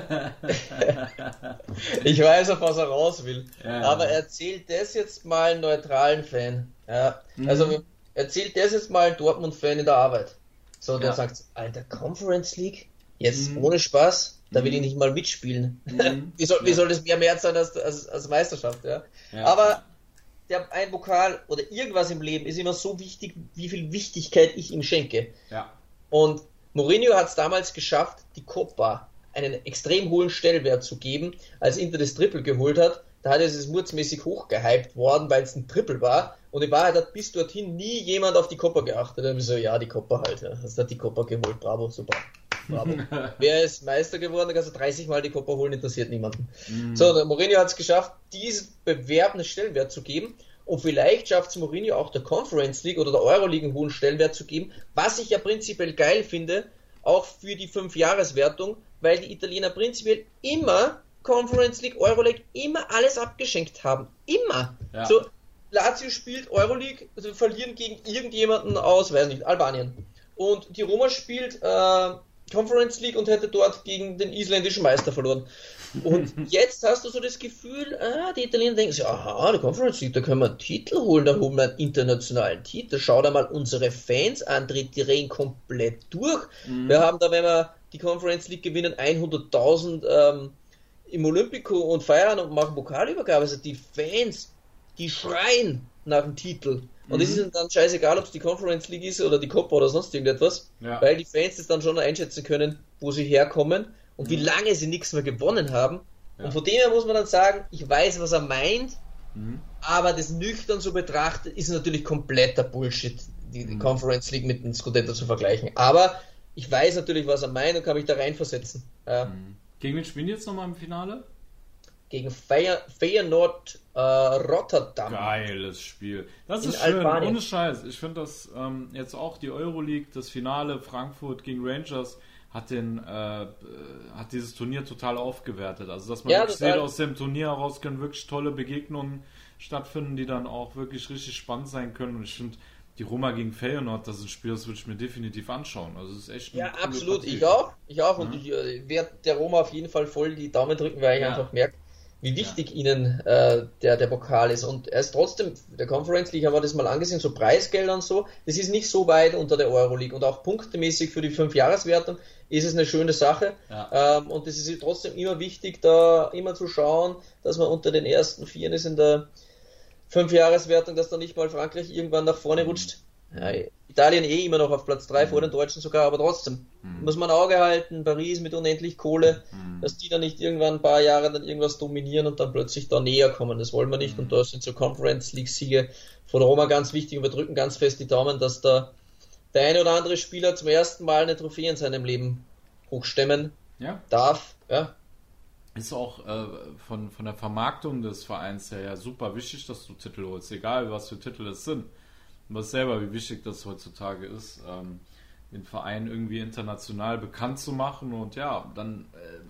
Ich weiß, auf was er raus will. Ja. Aber erzählt das jetzt mal einen neutralen Fan. Ja, also erzählt das jetzt mal einen Dortmund-Fan in der Arbeit. So, der Ja. sagt, Alter, Conference League? Jetzt Mhm. ohne Spaß? Da will ich nicht mal mitspielen. Mhm. Wie soll, wie Ja. soll das mehr wert sein als, als, als Meisterschaft? Ja? Ja. Aber der, ein Pokal oder irgendwas im Leben ist immer so wichtig, wie viel Wichtigkeit ich ihm schenke. Ja. Und Mourinho hat es damals geschafft, die Copa einen extrem hohen Stellenwert zu geben, als Inter das Triple geholt hat. Da hat es es murzmäßig hochgehypt worden, weil es ein Triple war. Und in Wahrheit hat bis dorthin nie jemand auf die Copa geachtet. Und ich so, ja, die Copa halt. Ja. Hast hat die Copa geholt. Bravo, super. Bravo. Wer ist Meister geworden? Da kannst du dreißig Mal die Copa holen, interessiert niemanden. So, der Mourinho hat es geschafft, diesen Bewerb einen Stellenwert zu geben. Und vielleicht schafft es Mourinho auch der Conference League oder der Euroleague einen hohen Stellenwert zu geben, was ich ja prinzipiell geil finde, auch für die fünf-Jahres-Wertung, weil die Italiener prinzipiell immer Conference League, Euroleague, immer alles abgeschenkt haben. Immer. Ja. So, Lazio spielt Euroleague, also verlieren gegen irgendjemanden aus, weiß nicht, Albanien. Und die Roma spielt äh, Conference League und hätte dort gegen den isländischen Meister verloren. Und jetzt hast du so das Gefühl, ah, die Italiener denken sich, aha, die Conference League, da können wir einen Titel holen, da holen wir einen internationalen Titel. Schau da mal unsere Fans an, die drehen komplett durch. Mhm. Wir haben da, wenn wir die Conference League gewinnen, hunderttausend ähm, im Olympico und feiern und machen Pokalübergabe. Also die Fans, die schreien nach dem Titel. Und es Mhm. ist ihnen dann scheißegal, ob es die Conference League ist oder die Copa oder sonst irgendetwas, Ja. weil die Fans das dann schon einschätzen können, wo sie herkommen und wie Mhm. lange sie nichts mehr gewonnen haben. Ja. Und von dem her muss man dann sagen, ich weiß, was er meint, Mhm. aber das nüchtern so betrachtet ist natürlich kompletter Bullshit, die, die Mhm. Conference League mit dem Scudetto zu vergleichen. Aber ich weiß natürlich, was er meint und kann mich da reinversetzen. Ja. Mhm. Gegen wen spielen die jetzt nochmal im Finale? Gegen Fey Feyenoord äh, Rotterdam. Geiles Spiel. Das In ist schön, Albanien. ohne Scheiß. Ich finde das ähm, jetzt auch die Euroleague, das Finale Frankfurt gegen Rangers hat den äh, äh, hat dieses Turnier total aufgewertet. Also dass man Ja, wirklich total. sieht, aus dem Turnier heraus können wirklich tolle Begegnungen stattfinden, die dann auch wirklich richtig spannend sein können. Und ich finde die Roma gegen Feyenoord, das ist ein Spiel, das würde ich mir definitiv anschauen. Also es ist echt eine Ja, coole absolut. Partie. Ich auch. Ich auch. Und Ja. ich äh, werde der Roma auf jeden Fall voll die Daumen drücken, weil ich Ja. einfach merke, wie wichtig ihnen äh, der, der Pokal ist. Und er ist trotzdem, der Conference League haben wir das mal angesehen, so Preisgelder und so, das ist nicht so weit unter der Euroleague. Und auch punktemäßig für die Fünf-Jahres-Wertung ist es eine schöne Sache. Ja. Ähm, und es ist trotzdem immer wichtig, da immer zu schauen, dass man unter den ersten Vieren ist in der Fünf-Jahres-Wertung, dass da nicht mal Frankreich irgendwann nach vorne rutscht. Ja, Italien eh immer noch auf Platz drei, vor den Deutschen sogar, aber trotzdem Mhm. muss man ein Auge halten, Paris mit unendlich Kohle, Mhm. dass die dann nicht irgendwann ein paar Jahre dann irgendwas dominieren und dann plötzlich da näher kommen. Das wollen wir nicht. Mhm. Und da sind so Conference League Siege von Roma ganz wichtig und wir drücken ganz fest die Daumen, dass da der eine oder andere Spieler zum ersten Mal eine Trophäe in seinem Leben hochstemmen Ja. darf. Ja, Ist auch äh, von, von der Vermarktung des Vereins her ja super wichtig, dass du Titel holst, egal was für Titel es sind. Du weißt selber, wie wichtig das heutzutage ist, ähm, den Verein irgendwie international bekannt zu machen. Und ja, dann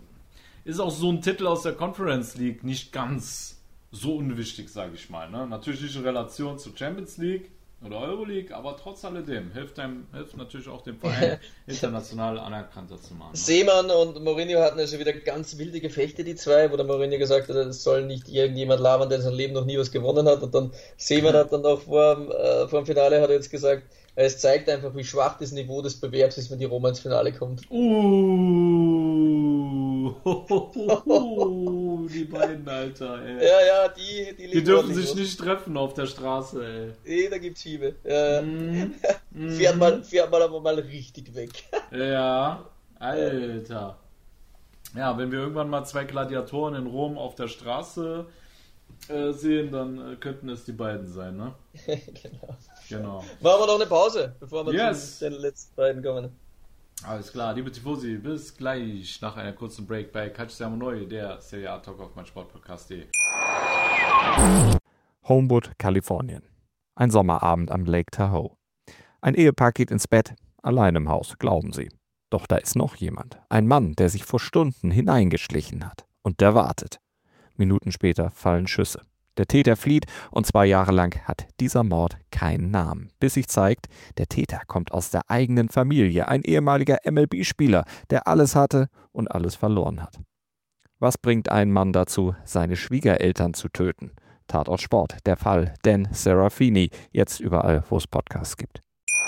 äh, ist auch so ein Titel aus der Conference League nicht ganz so unwichtig, sage ich mal. Ne? Natürlich nicht in Relation zur Champions League oder Euroleague, aber trotz alledem hilft, einem, hilft natürlich auch dem Verein international anerkannter zu machen. Ne? Seemann und Mourinho hatten also wieder ganz wilde Gefechte, die zwei, wo der Mourinho gesagt hat, es soll nicht irgendjemand labern, der in seinem Leben noch nie was gewonnen hat. Und dann Seemann hat dann auch vor, dem, äh, vor dem Finale hat er jetzt gesagt, es zeigt einfach, wie schwach das Niveau des Bewerbs ist, wenn die Roma ins Finale kommt. Uh, die beiden, Alter, ey. Ja, ja, die, die, Die dürfen sich nicht treffen auf der Straße, ey. Nee, da gibt's Hiebe. Ja, Mhm. fährt, mal, fährt mal aber mal richtig weg. Ja, Alter. ja, wenn wir irgendwann mal zwei Gladiatoren in Rom auf der Straße äh, sehen, dann äh, könnten es die beiden sein, ne? Genau. Genau. Machen wir noch eine Pause, bevor wir yes. zu den letzten beiden kommen. Alles klar, liebe Tifosi, bis gleich nach einer kurzen Break bei Calcio Siamo Noi, der Serie A Talk auf meinsportpodcast punkt de. Homewood, Kalifornien. Ein Sommerabend am Lake Tahoe. Ein Ehepaar geht ins Bett, allein im Haus, glauben sie. Doch da ist noch jemand, ein Mann, der sich vor Stunden hineingeschlichen hat. Und der wartet. Minuten später fallen Schüsse. Der Täter flieht und zwei Jahre lang hat dieser Mord keinen Namen. Bis sich zeigt, der Täter kommt aus der eigenen Familie, ein ehemaliger M L B-Spieler, der alles hatte und alles verloren hat. Was bringt einen Mann dazu, seine Schwiegereltern zu töten? Tatort Sport, der Fall Dan Serafini, jetzt überall, wo es Podcasts gibt.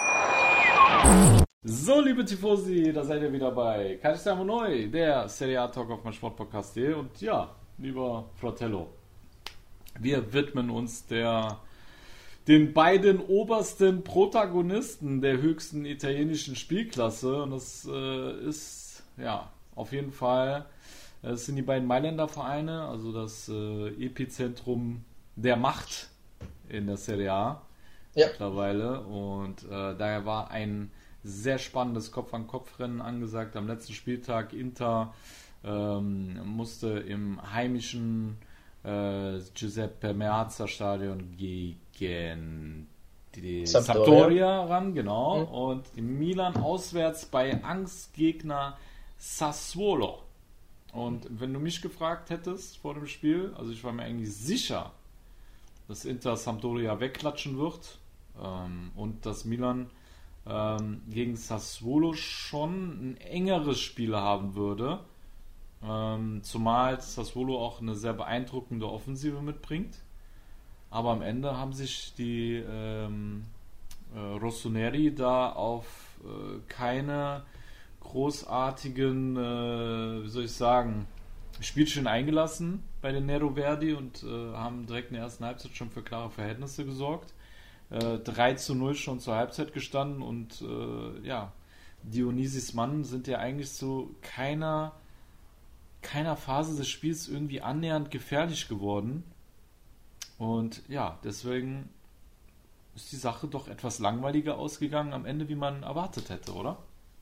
So, liebe Tifosi, da seid ihr wieder bei Calcio Siamo Noi, der Serie A Talk auf meinsportpodcast punkt de. Und ja, lieber Fratello, wir widmen uns der, den beiden obersten Protagonisten der höchsten italienischen Spielklasse. Und das äh, ist, ja, auf jeden Fall, das sind die beiden Mailänder Vereine, also das äh, Epizentrum der Macht in der Serie A ja. mittlerweile. Und äh, daher war ein sehr spannendes Kopf-an-Kopf-Rennen angesagt. Am letzten Spieltag Inter ähm, musste im heimischen äh, Giuseppe Meazza Stadion gegen die Sampdoria, Sampdoria ran, genau. Mhm. Und Milan auswärts bei Angstgegner Sassuolo. Und wenn du mich gefragt hättest vor dem Spiel, also ich war mir eigentlich sicher, dass Inter Sampdoria wegklatschen wird ähm, und dass Milan ähm, gegen Sassuolo schon ein engeres Spiel haben würde. Ähm, zumal Sassuolo auch eine sehr beeindruckende Offensive mitbringt. Aber am Ende haben sich die ähm, äh, Rossoneri da auf äh, keine großartigen, äh, wie soll ich sagen, Spielchen eingelassen bei den Nero Verdi und äh, haben direkt in der ersten Halbzeit schon für klare Verhältnisse gesorgt. Äh, drei zu null schon zur Halbzeit gestanden und äh, ja, Dionysis Mann sind ja eigentlich zu keiner keiner Phase des Spiels irgendwie annähernd gefährlich geworden. Und ja, deswegen ist die Sache doch etwas langweiliger ausgegangen am Ende, wie man erwartet hätte, oder?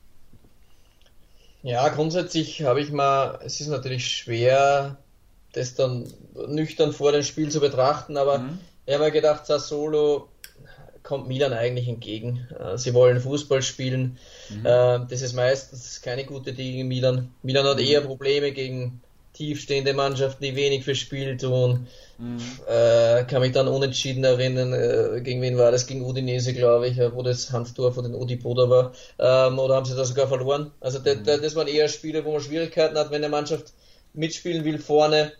Ja, grundsätzlich habe ich mal, es ist natürlich schwer, das dann nüchtern vor dem Spiel zu betrachten, aber mhm. ich habe mir gedacht, Sassuolo kommt Milan eigentlich entgegen. Sie wollen Fußball spielen. Mhm. Das ist meistens keine gute Dinge gegen Milan. Milan hat eher Probleme gegen tiefstehende Mannschaften, die wenig fürs Spiel tun. Mhm. Äh, kann mich dann unentschieden erinnern, äh, gegen wen war das? Gegen Udinese, glaube ich, wo das Handtor von den Odipoda war. Ähm, oder haben sie da sogar verloren? Also de, de, das waren eher Spiele, wo man Schwierigkeiten hat, wenn eine Mannschaft mitspielen will vorne.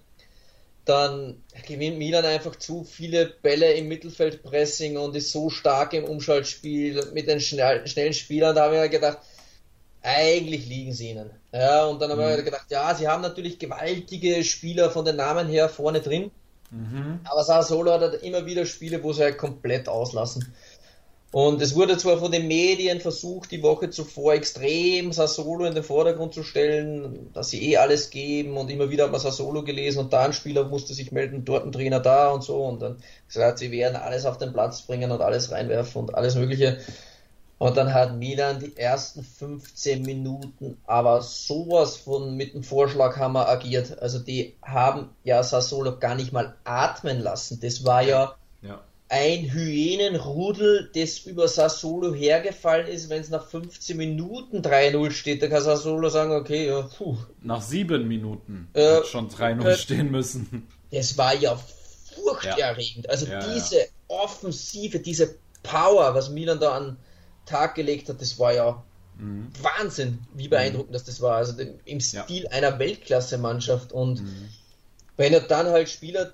Dann gewinnt Milan einfach zu viele Bälle im Mittelfeldpressing und ist so stark im Umschaltspiel mit den schnell, schnellen Spielern. Da habe ich mir gedacht, eigentlich liegen sie ihnen. Ja, und dann mhm. habe ich mir gedacht, ja, sie haben natürlich gewaltige Spieler von den Namen her vorne drin. Mhm. Aber Sassuolo hat halt immer wieder Spiele, wo sie halt komplett auslassen. Und es wurde zwar von den Medien versucht, die Woche zuvor extrem Sassuolo in den Vordergrund zu stellen, dass sie eh alles geben und immer wieder hat man Sassuolo gelesen und da ein Spieler musste sich melden, dort ein Trainer da und so und dann gesagt, sie werden alles auf den Platz bringen und alles reinwerfen und alles mögliche. Und dann hat Milan die ersten fünfzehn Minuten aber sowas von mit dem Vorschlaghammer agiert. Also die haben ja Sassuolo gar nicht mal atmen lassen. Das war ja, ja. ein Hyänenrudel, das über Sassuolo hergefallen ist, wenn es nach fünfzehn Minuten drei null steht. Da kann Sassuolo sagen, okay, ja, puh. Nach sieben Minuten äh, hat schon drei null äh, stehen müssen. Das war ja furchterregend. Ja. Also ja, diese ja. Offensive, diese Power, was Milan da an Tag gelegt hat, das war ja mhm. Wahnsinn, wie beeindruckend mhm. das, das war. Also im Stil ja. einer Weltklasse-Mannschaft. Und mhm. wenn du dann halt Spieler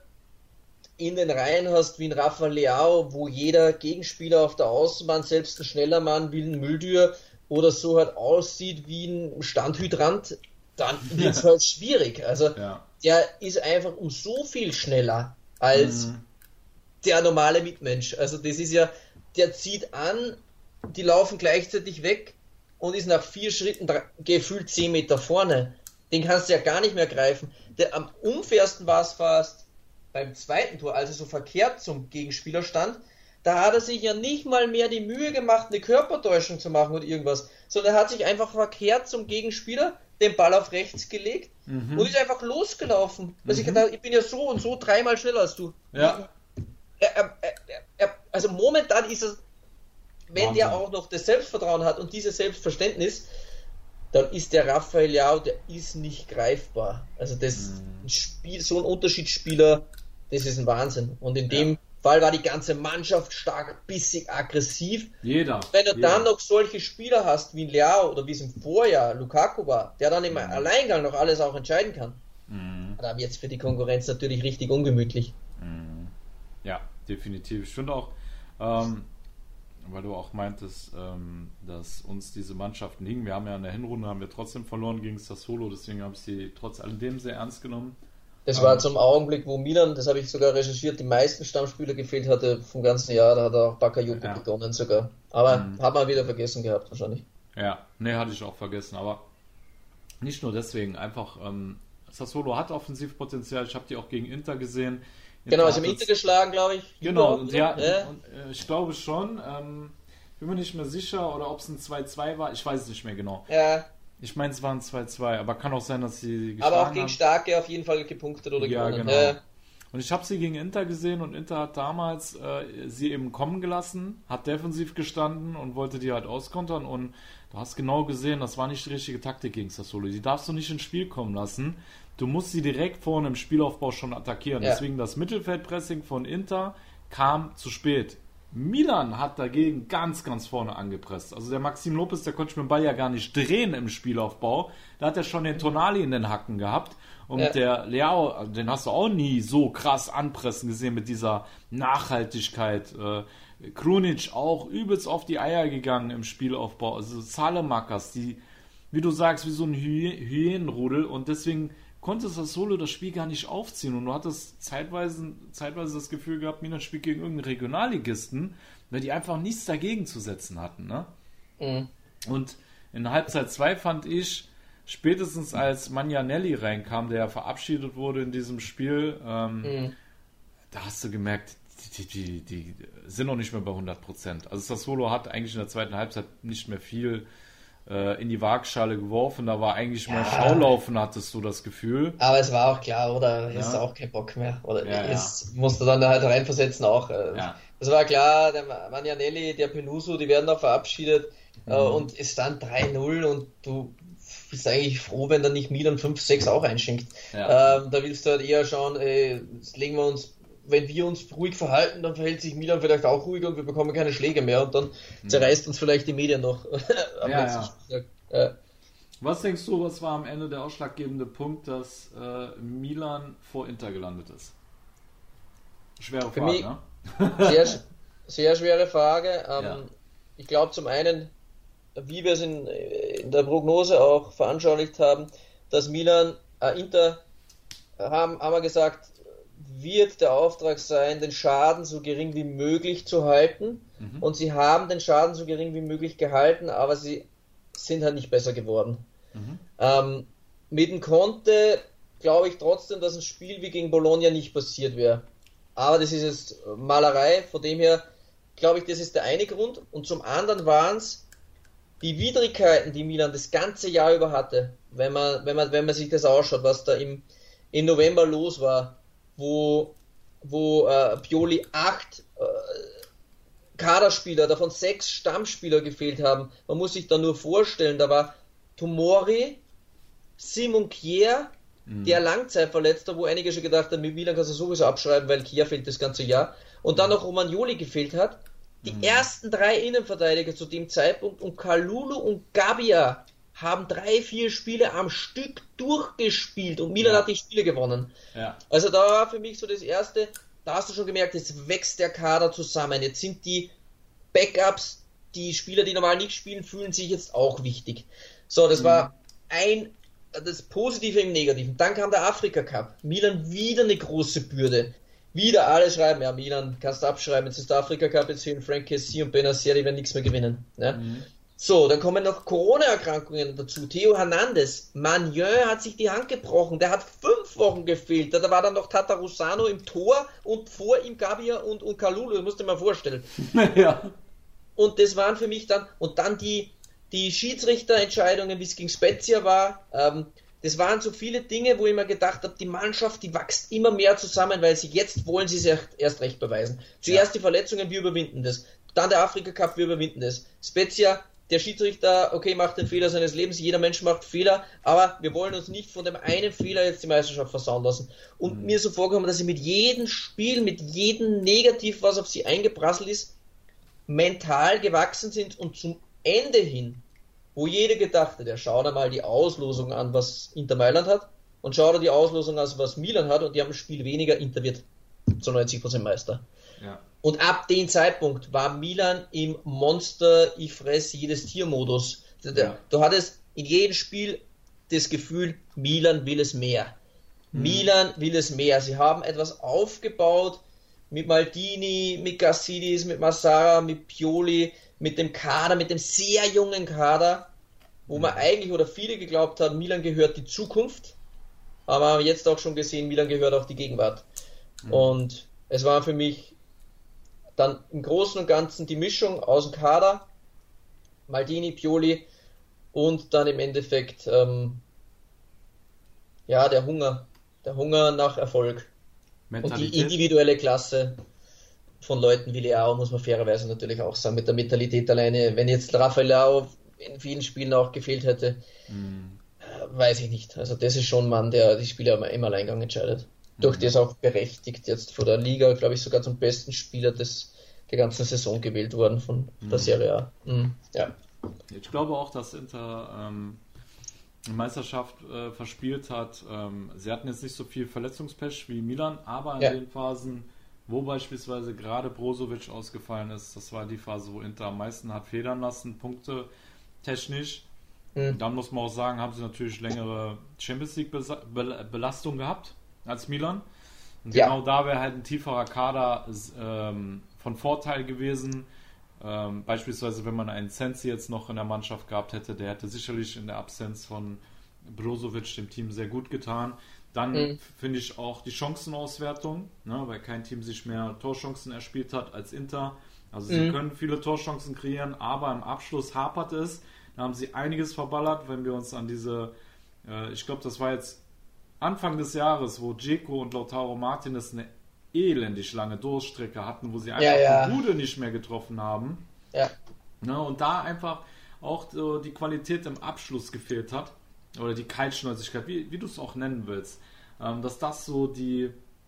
in den Reihen hast wie ein Rafa Leao, wo jeder Gegenspieler auf der Außenbahn, selbst ein schneller Mann wie ein Müldür oder so halt aussieht wie ein Standhydrant, dann wird es halt schwierig. Also ja. der ist einfach um so viel schneller als mhm. der normale Mitmensch. Also das ist ja, der zieht an, die laufen gleichzeitig weg und ist nach vier Schritten gefühlt zehn Meter vorne. den kannst du ja gar nicht mehr greifen. Der, am unfairsten war es fast beim zweiten Tor, als er so verkehrt zum Gegenspieler stand. Da hat er sich ja nicht mal mehr die Mühe gemacht, eine Körpertäuschung zu machen oder irgendwas, sondern er hat sich einfach verkehrt zum Gegenspieler, den Ball auf rechts gelegt mhm. und ist einfach losgelaufen. Mhm. Also ich gedacht, ich bin ja so und so dreimal schneller als du. Ja. Er, er, er, er, also momentan ist es, wenn Wahnsinn. der auch noch das Selbstvertrauen hat und dieses Selbstverständnis, dann ist der Rafael Leao, der ist nicht greifbar. Also das mhm. Spiel, so ein Unterschiedsspieler, das ist ein Wahnsinn. Und in dem ja. Fall war die ganze Mannschaft stark, bissig, aggressiv. Jeder. Wenn du jeder. dann noch solche Spieler hast wie Leao oder wie es im Vorjahr Lukaku war, der dann im mhm. Alleingang noch alles auch entscheiden kann, mhm. dann wird es für die Konkurrenz natürlich richtig ungemütlich. Mhm. Ja, definitiv. Ich finde auch, ähm, weil du auch meintest, ähm, dass uns diese Mannschaften hingen. Wir haben ja in der Hinrunde haben wir trotzdem verloren gegen Sassuolo, deswegen habe ich sie trotz alledem sehr ernst genommen. Das war zum Augenblick, wo Milan, das habe ich sogar recherchiert, die meisten Stammspieler gefehlt hatte vom ganzen Jahr. Da hat auch Bakayoko ja. begonnen sogar. Aber mhm. hat man wieder vergessen gehabt wahrscheinlich. Ja, ne, hatte ich auch vergessen. Aber nicht nur deswegen. Einfach, ähm, Sassuolo hat Offensivpotenzial. Ich habe die auch gegen Inter gesehen. Inter genau, also im Inter geschlagen, glaube ich. Genau, und ja, ja. Und, äh, ich glaube schon. Ähm, bin mir nicht mehr sicher, oder ob es ein zwei zwei war. Ich weiß es nicht mehr genau. Ja. Ich meine, es war ein zwei zwei, aber kann auch sein, dass sie geschlagen Aber auch gegen haben. Starke auf jeden Fall gepunktet oder ja, gewonnen. Genau. Ja. Und ich habe sie gegen Inter gesehen und Inter hat damals äh, sie eben kommen gelassen, hat defensiv gestanden und wollte die halt auskontern und du hast genau gesehen, das war nicht die richtige Taktik gegen Sassuolo. Die darfst du nicht ins Spiel kommen lassen. Du musst sie direkt vorne im Spielaufbau schon attackieren. Ja. Deswegen das Mittelfeldpressing von Inter kam zu spät. Milan hat dagegen ganz, ganz vorne angepresst. Also der Maxim Lopez, der konnte mit dem Ball ja gar nicht drehen im Spielaufbau. Da hat er schon den Tonali in den Hacken gehabt. Und ja. der Leao, den hast du auch nie so krass anpressen gesehen mit dieser Nachhaltigkeit. Äh, Krunic auch übelst auf die Eier gegangen im Spielaufbau. Also Salemakas, die, wie du sagst, wie so ein Hy- Hyänenrudel. Und deswegen konnte Sassuolo das Spiel gar nicht aufziehen und du hattest zeitweise, zeitweise das Gefühl gehabt, Milan spielt gegen irgendeinen Regionalligisten, weil die einfach nichts dagegen zu setzen hatten. Ne? Mhm. Und in Halbzeit zwei fand ich, spätestens als Magnanelli reinkam, der ja verabschiedet wurde in diesem Spiel, ähm, mhm. da hast du gemerkt, die, die, die, die sind noch nicht mehr bei hundert Prozent. Also Sassuolo hat eigentlich in der zweiten Halbzeit nicht mehr viel in die Waagschale geworfen, da war eigentlich ja. mal Schaulaufen, hattest du das Gefühl. Aber es war auch klar, oder? Ja. Ist auch kein Bock mehr. Oder ja, jetzt ja. musst du dann halt reinversetzen auch. Ja. Das war klar, der Magnanelli, der Peluso, die werden auch verabschiedet mhm. und es stand drei null und du bist eigentlich froh, wenn dann nicht Milan fünf sechs auch einschenkt. Ja. Ähm, da willst du halt eher schauen, ey, jetzt legen wir uns, wenn wir uns ruhig verhalten, dann verhält sich Milan vielleicht auch ruhiger und wir bekommen keine Schläge mehr und dann mhm. zerreißt uns vielleicht die Medien noch am ja, letzten ja. Spieltag. Ja. Was denkst du, was war am Ende der ausschlaggebende Punkt, dass äh, Milan vor Inter gelandet ist? Schwere Für Frage, mich ne? Sehr, sehr schwere Frage. Ähm, Ja. Ich glaube zum einen, wie wir es in, in der Prognose auch veranschaulicht haben, dass Milan, äh, Inter, haben, haben wir gesagt, wird der Auftrag sein, den Schaden so gering wie möglich zu halten. Mhm. Und sie haben den Schaden so gering wie möglich gehalten, aber sie sind halt nicht besser geworden. Mhm. Ähm, mit dem Conte glaube ich trotzdem, dass ein Spiel wie gegen Bologna nicht passiert wäre. Aber das ist jetzt Malerei, von dem her glaube ich, das ist der eine Grund. Und zum anderen waren es die Widrigkeiten, die Milan das ganze Jahr über hatte, wenn man, wenn man, wenn man sich das ausschaut, was da im, im November los war, wo, wo äh, Pioli acht äh, Kaderspieler, davon sechs Stammspieler gefehlt haben. Man muss sich da nur vorstellen, da war Tomori, Simon Kjær, mhm. der Langzeitverletzter, wo einige schon gedacht haben, mit Milan kannst du sowieso abschreiben, weil Kjær fehlt das ganze Jahr. Und dann noch Romagnoli gefehlt hat. Die mhm. ersten drei Innenverteidiger zu dem Zeitpunkt und Kalulu und Gabbia haben drei, vier Spiele am Stück durchgespielt und Milan ja. hat die Spiele gewonnen. Ja. Also da war für mich so das Erste, da hast du schon gemerkt, jetzt wächst der Kader zusammen. Jetzt sind die Backups, die Spieler, die normal nicht spielen, fühlen sich jetzt auch wichtig. So, das mhm. war ein, das Positive im Negativen. Dann kam der Afrika Cup. Milan wieder eine große Bürde. Wieder alle schreiben, ja Milan, kannst du abschreiben, jetzt ist der Afrika Cup, jetzt fehlen Frank Kessie und Benacer, die werden nichts mehr gewinnen. Ne? Mhm. So, dann kommen noch Corona-Erkrankungen dazu. Theo Hernandez, Magnin hat sich die Hand gebrochen, der hat fünf Wochen gefehlt. Da war dann noch Tatarusano im Tor und vor ihm Gabia und, und Kalulu, das musst du dir mal vorstellen. Ja. Und das waren für mich dann, und dann die, die Schiedsrichterentscheidungen, wie es gegen Spezia war, ähm, das waren so viele Dinge, wo ich mir gedacht habe, die Mannschaft, die wächst immer mehr zusammen, weil sie jetzt wollen sie sich erst recht beweisen. Zuerst ja. die Verletzungen, wir überwinden das. Dann der Afrika Cup, wir überwinden das. Spezia, der Schiedsrichter, okay, macht den Fehler seines Lebens, jeder Mensch macht Fehler, aber wir wollen uns nicht von dem einen Fehler jetzt die Meisterschaft versauen lassen. Und mhm. mir so vorgekommen, dass sie mit jedem Spiel, mit jedem Negativ, was auf sie eingeprasselt ist, mental gewachsen sind und zum Ende hin, wo jeder gedacht hat, ja, schau dir mal die Auslosung an, was Inter Mailand hat, und schau dir die Auslosung an, was Milan hat, und die haben ein Spiel weniger, Inter wird zu neunzig Prozent Meister. Ja. Und ab dem Zeitpunkt war Milan im Monster, ich fress jedes Tier-Modus. Ja. Du hattest in jedem Spiel das Gefühl, Milan will es mehr. Mhm. Milan will es mehr. Sie haben etwas aufgebaut mit Maldini, mit Gassidis, mit Massara, mit Pioli, mit dem Kader, mit dem sehr jungen Kader, wo man eigentlich oder viele geglaubt haben, Milan gehört die Zukunft, aber haben jetzt auch schon gesehen, Milan gehört auch die Gegenwart. Mhm. Und es war für mich dann im Großen und Ganzen die Mischung aus dem Kader, Maldini, Pioli und dann im Endeffekt ähm, ja, der Hunger, der Hunger nach Erfolg. Mentalität. Und die individuelle Klasse von Leuten wie Leao, muss man fairerweise natürlich auch sagen, mit der Mentalität alleine. Wenn jetzt Rafael Leao in vielen Spielen auch gefehlt hätte, mhm. äh, weiß ich nicht. Also das ist schon ein Mann, der die Spiele immer im Alleingang entscheidet. Mhm. Durch das auch berechtigt jetzt vor der Liga, glaube ich, sogar zum besten Spieler des, der ganzen Saison gewählt worden von mhm. der Serie A. Mhm. Ja. Ich glaube auch, dass Inter ähm, die Meisterschaft äh, verspielt hat. Ähm, sie hatten jetzt nicht so viel Verletzungspech wie Milan, aber in ja. den Phasen, wo beispielsweise gerade Brozovic ausgefallen ist, das war die Phase, wo Inter am meisten hat federn lassen, Punkte technisch. Mhm. Dann muss man auch sagen, haben sie natürlich längere Champions League Belastung gehabt als Milan. Und ja. genau da wäre halt ein tieferer Kader ähm, von Vorteil gewesen. Ähm, beispielsweise, wenn man einen Sensi jetzt noch in der Mannschaft gehabt hätte, der hätte sicherlich in der Absenz von Brozovic dem Team sehr gut getan. Dann mhm. finde ich auch die Chancenauswertung, ne, weil kein Team sich mehr Torchancen erspielt hat als Inter. Also sie mhm. können viele Torchancen kreieren, aber im Abschluss hapert es. Da haben sie einiges verballert, wenn wir uns an diese, äh, ich glaube, das war jetzt Anfang des Jahres, wo Dzeko und Lautaro Martinez eine elendig lange Durchstrecke hatten, wo sie einfach ja, ja. die Bude nicht mehr getroffen haben. Ja. Ne, und da einfach auch so die Qualität im Abschluss gefehlt hat. Oder die Kaltschnäuzigkeit, wie, wie du es auch nennen willst. Ähm, dass das so die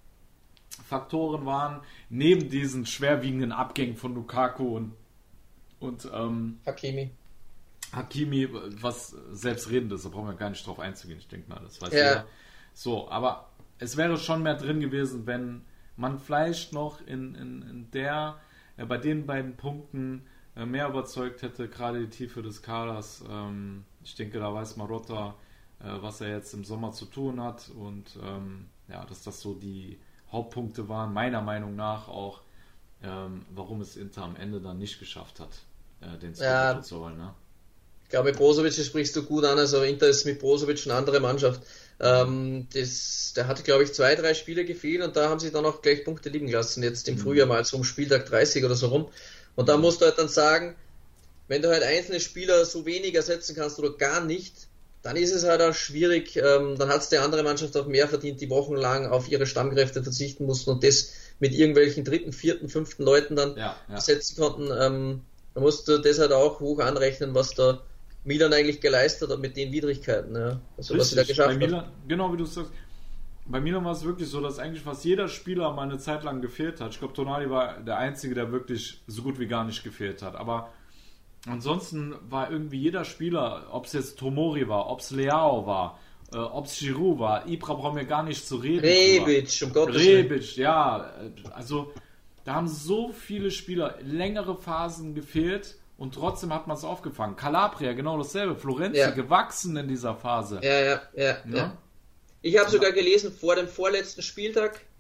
Faktoren waren, neben diesen schwerwiegenden Abgängen von Lukaku und, und ähm, Hakimi. Hakimi, was selbstredend ist, da brauchen wir gar nicht drauf einzugehen. Ich denke mal, das weiß ja. jeder. So, aber es wäre schon mehr drin gewesen, wenn man vielleicht noch in, in, in der, äh, bei den beiden Punkten äh, mehr überzeugt hätte, gerade die Tiefe des Kaders. Ähm, ich denke, da weiß Marotta, äh, was er jetzt im Sommer zu tun hat, und ähm, ja, dass das so die Hauptpunkte waren, meiner Meinung nach auch, ähm, warum es Inter am Ende dann nicht geschafft hat, äh, den ja. zu holen. Ne? Ich glaube, mit Brozovic sprichst du gut an, also Inter ist mit Brozovic eine andere Mannschaft. Ähm, das, der hatte, glaube ich, zwei, drei Spiele gefehlt, und da haben sie dann auch gleich Punkte liegen lassen, jetzt im mhm. Frühjahr mal so um Spieltag dreißig oder so rum. Und da musst du halt dann sagen, wenn du halt einzelne Spieler so wenig ersetzen kannst oder gar nicht, dann ist es halt auch schwierig, ähm, dann hat es die andere Mannschaft auch mehr verdient, die wochenlang auf ihre Stammkräfte verzichten mussten und das mit irgendwelchen dritten, vierten, fünften Leuten dann ja, ja. ersetzen konnten. Ähm, da musst du das halt auch hoch anrechnen, was da Milan eigentlich geleistet hat mit den Widrigkeiten, ja. Also Richtig, was sie da geschafft bei Milan, hat. Genau wie du sagst, bei Milan war es wirklich so, dass eigentlich fast jeder Spieler mal eine Zeit lang gefehlt hat. Ich glaube, Tonali war der Einzige, der wirklich so gut wie gar nicht gefehlt hat. Aber ansonsten war irgendwie jeder Spieler, ob es jetzt Tomori war, ob es Leao war, äh, ob es Giroud war, Ibra brauchen wir gar nicht zu reden. Rebic, um Gottes Willen. Rebic, ja. Also da haben so viele Spieler längere Phasen gefehlt, und trotzdem hat man es aufgefangen. Calabria, genau dasselbe. Florenzi, ja. gewachsen in dieser Phase. Ja, ja, ja. ja. ja. Ich habe sogar gelesen, vor dem vorletzten Spieltag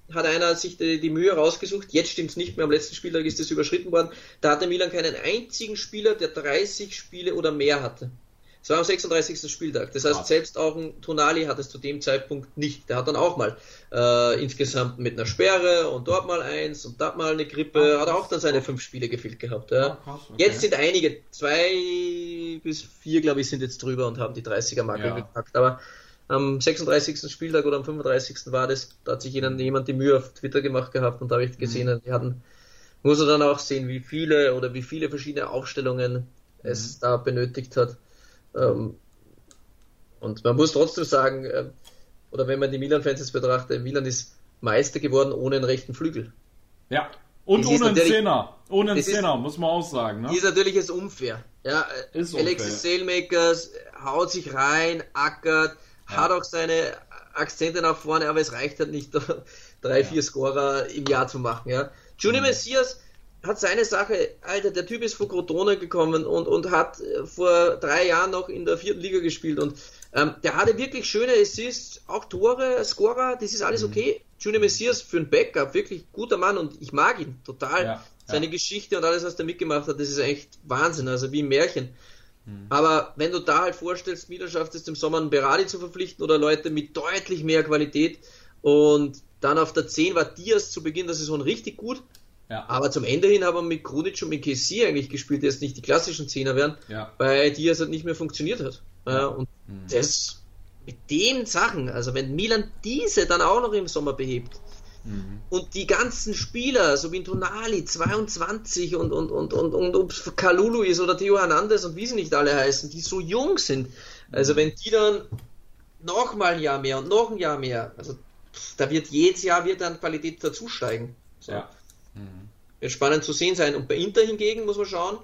hat einer sich die, die Mühe rausgesucht, jetzt stimmt es nicht mehr, am letzten Spieltag ist das überschritten worden, da hatte Milan keinen einzigen Spieler, der dreißig Spiele oder mehr hatte. Es war am sechsunddreißigsten Spieltag, das heißt, selbst auch ein Tonali hat es zu dem Zeitpunkt nicht. Der hat dann auch mal äh, insgesamt mit einer Sperre und dort mal eins und dort mal eine Grippe, hat auch dann seine fünf Spiele gefehlt gehabt. Ja. Ah, krass, okay. Jetzt sind einige, zwei bis vier, glaube ich, sind jetzt drüber und haben die dreißiger-Marke ja. gepackt, aber am sechsunddreißigsten Spieltag oder am fünfunddreißigsten war das, da hat sich jemand die Mühe auf Twitter gemacht gehabt und da habe ich gesehen, mhm. die hatten, muss er dann auch sehen, wie viele oder wie viele verschiedene Aufstellungen mhm. es da benötigt hat. Ähm, und man muss trotzdem sagen, äh, oder wenn man die Milan-Fans jetzt betrachtet, Milan ist Meister geworden ohne einen rechten Flügel. Ja, und das ohne einen Zehner, ohne einen Zehner, muss man auch sagen. Ne? Ist natürlich jetzt unfair. Ja, ist Alexis Saelmakers haut sich rein, ackert, ja. hat auch seine Akzente nach vorne, aber es reicht halt nicht, drei, ja. vier Scorer im Jahr zu machen. Ja. Junior mhm. Messias hat seine Sache, Alter, der Typ ist von Crotone gekommen und, und hat vor drei Jahren noch in der vierten Liga gespielt und ähm, der hatte wirklich schöne Assists, auch Tore, Scorer, das ist alles mhm. okay. Junior Messias für ein Backup, wirklich guter Mann und ich mag ihn total. Ja, seine ja. Geschichte und alles, was der mitgemacht hat, das ist echt Wahnsinn, also wie ein Märchen. Aber wenn du da halt vorstellst, Milan schafft es im Sommer einen Berardi zu verpflichten oder Leute mit deutlich mehr Qualität und dann auf der zehn war Diaz zu Beginn der Saison richtig gut, ja. aber zum Ende hin haben wir mit Krunic und mit Kessie eigentlich gespielt, die jetzt nicht die klassischen Zehner wären, ja. weil Diaz halt nicht mehr funktioniert hat. Ja. Und mhm. das mit den Sachen, also wenn Milan diese dann auch noch im Sommer behebt, mhm. und die ganzen Spieler, so wie ein Tonali, zweiundzwanzig und, und, und, und, und ob es Kalulu ist oder Theo Hernandez und wie sie nicht alle heißen, die so jung sind. Also wenn die dann noch mal ein Jahr mehr und noch ein Jahr mehr, also da wird jedes Jahr wird dann Qualität dazu steigen. So. Ja. Mhm. Wird spannend zu sehen sein. Und bei Inter hingegen muss man schauen,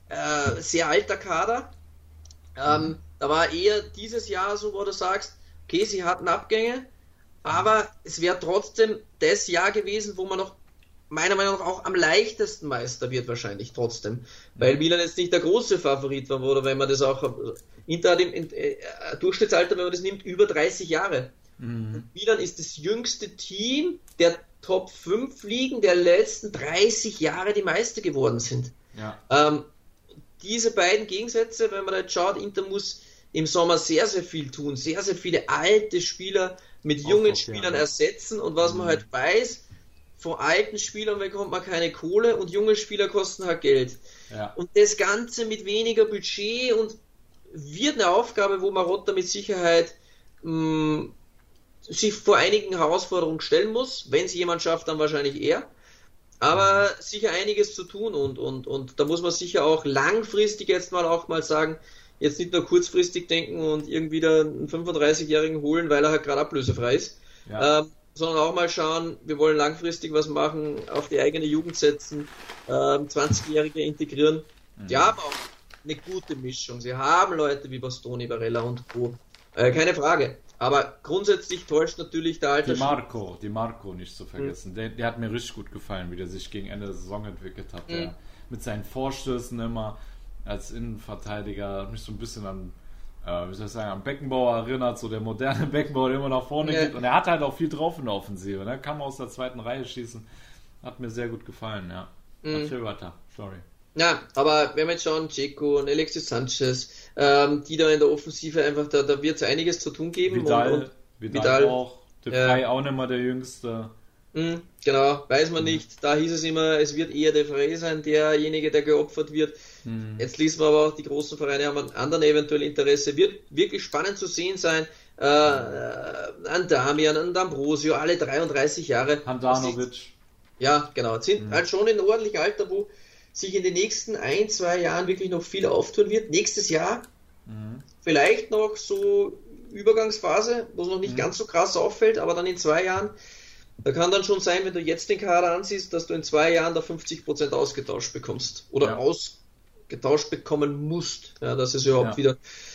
äh, sehr alter Kader. Ähm, mhm. Da war eher dieses Jahr so, wo du sagst, okay, sie hatten Abgänge, aber es wäre trotzdem das Jahr gewesen, wo man noch meiner Meinung nach auch am leichtesten Meister wird wahrscheinlich trotzdem. Weil Milan jetzt nicht der große Favorit war, oder wenn man das auch... Inter hat im äh, Durchschnittsalter, wenn man das nimmt, über dreißig Jahre. Mhm. Milan ist das jüngste Team der Top fünf Ligen der letzten dreißig Jahre, die Meister geworden sind. Ja. Ähm, diese beiden Gegensätze, wenn man da jetzt schaut, Inter muss im Sommer sehr, sehr viel tun. Sehr, sehr viele alte Spieler mit jungen Spielern ersetzen und was man halt weiß, von alten Spielern bekommt man keine Kohle und junge Spieler kosten halt Geld. Ja. Und das Ganze mit weniger Budget und wird eine Aufgabe, wo Marotta mit Sicherheit mh, sich vor einigen Herausforderungen stellen muss. Wenn es jemand schafft, dann wahrscheinlich er. Aber mhm. sicher einiges zu tun und, und, und da muss man sicher auch langfristig jetzt mal auch mal sagen, jetzt nicht nur kurzfristig denken und irgendwie da einen fünfunddreißigjährigen holen, weil er halt gerade ablösefrei ist, ja. ähm, sondern auch mal schauen, wir wollen langfristig was machen, auf die eigene Jugend setzen, ähm, zwanzigjährige integrieren. Mhm. Die haben auch eine gute Mischung. Sie haben Leute wie Bastoni, Barella und Co. Äh, keine Frage. Aber grundsätzlich täuscht natürlich der alte... Die Marco, die Marco nicht zu vergessen. Mhm. Der, der hat mir richtig gut gefallen, wie der sich gegen Ende der Saison entwickelt hat. Mhm. Der, mit seinen Vorstößen immer als Innenverteidiger mich so ein bisschen an, äh, wie soll ich sagen, an Beckenbauer erinnert, so der moderne Beckenbauer, der immer nach vorne ja. geht. Und er hat halt auch viel drauf in der Offensive. Ne? Kann aus der zweiten Reihe schießen. Hat mir sehr gut gefallen, ja. Mhm. Erzähl weiter, sorry. Ja, aber wenn wir jetzt schauen, Dzeko und Alexis Sanchez, ähm, die da in der Offensive einfach, da, da wird es einiges zu tun geben. Vidal, und, und Vidal, Vidal auch, der Frey äh, auch nicht mehr der Jüngste. Mh, genau, weiß man mhm. nicht. Da hieß es immer, es wird eher der Frey sein, derjenige, der geopfert wird. Mhm. Jetzt liest man aber auch, die großen Vereine haben an anderen eventuell Interesse. Wird wirklich spannend zu sehen sein. Äh, mhm. An Damian, an D'Ambrosio, alle dreiunddreißig Jahre. Handanovic. Ja, genau. Sind mhm. halt schon in ordentlichem Alter, wo sich in den nächsten ein, zwei Jahren wirklich noch viel auftun wird. Nächstes Jahr mhm. vielleicht noch so Übergangsphase, wo es noch nicht mhm. ganz so krass auffällt, aber dann in zwei Jahren, da kann dann schon sein, wenn du jetzt den Kader ansiehst, dass du in zwei Jahren da fünfzig Prozent ausgetauscht bekommst oder ja. ausgetauscht bekommen musst, ja, dass es überhaupt ja. wieder,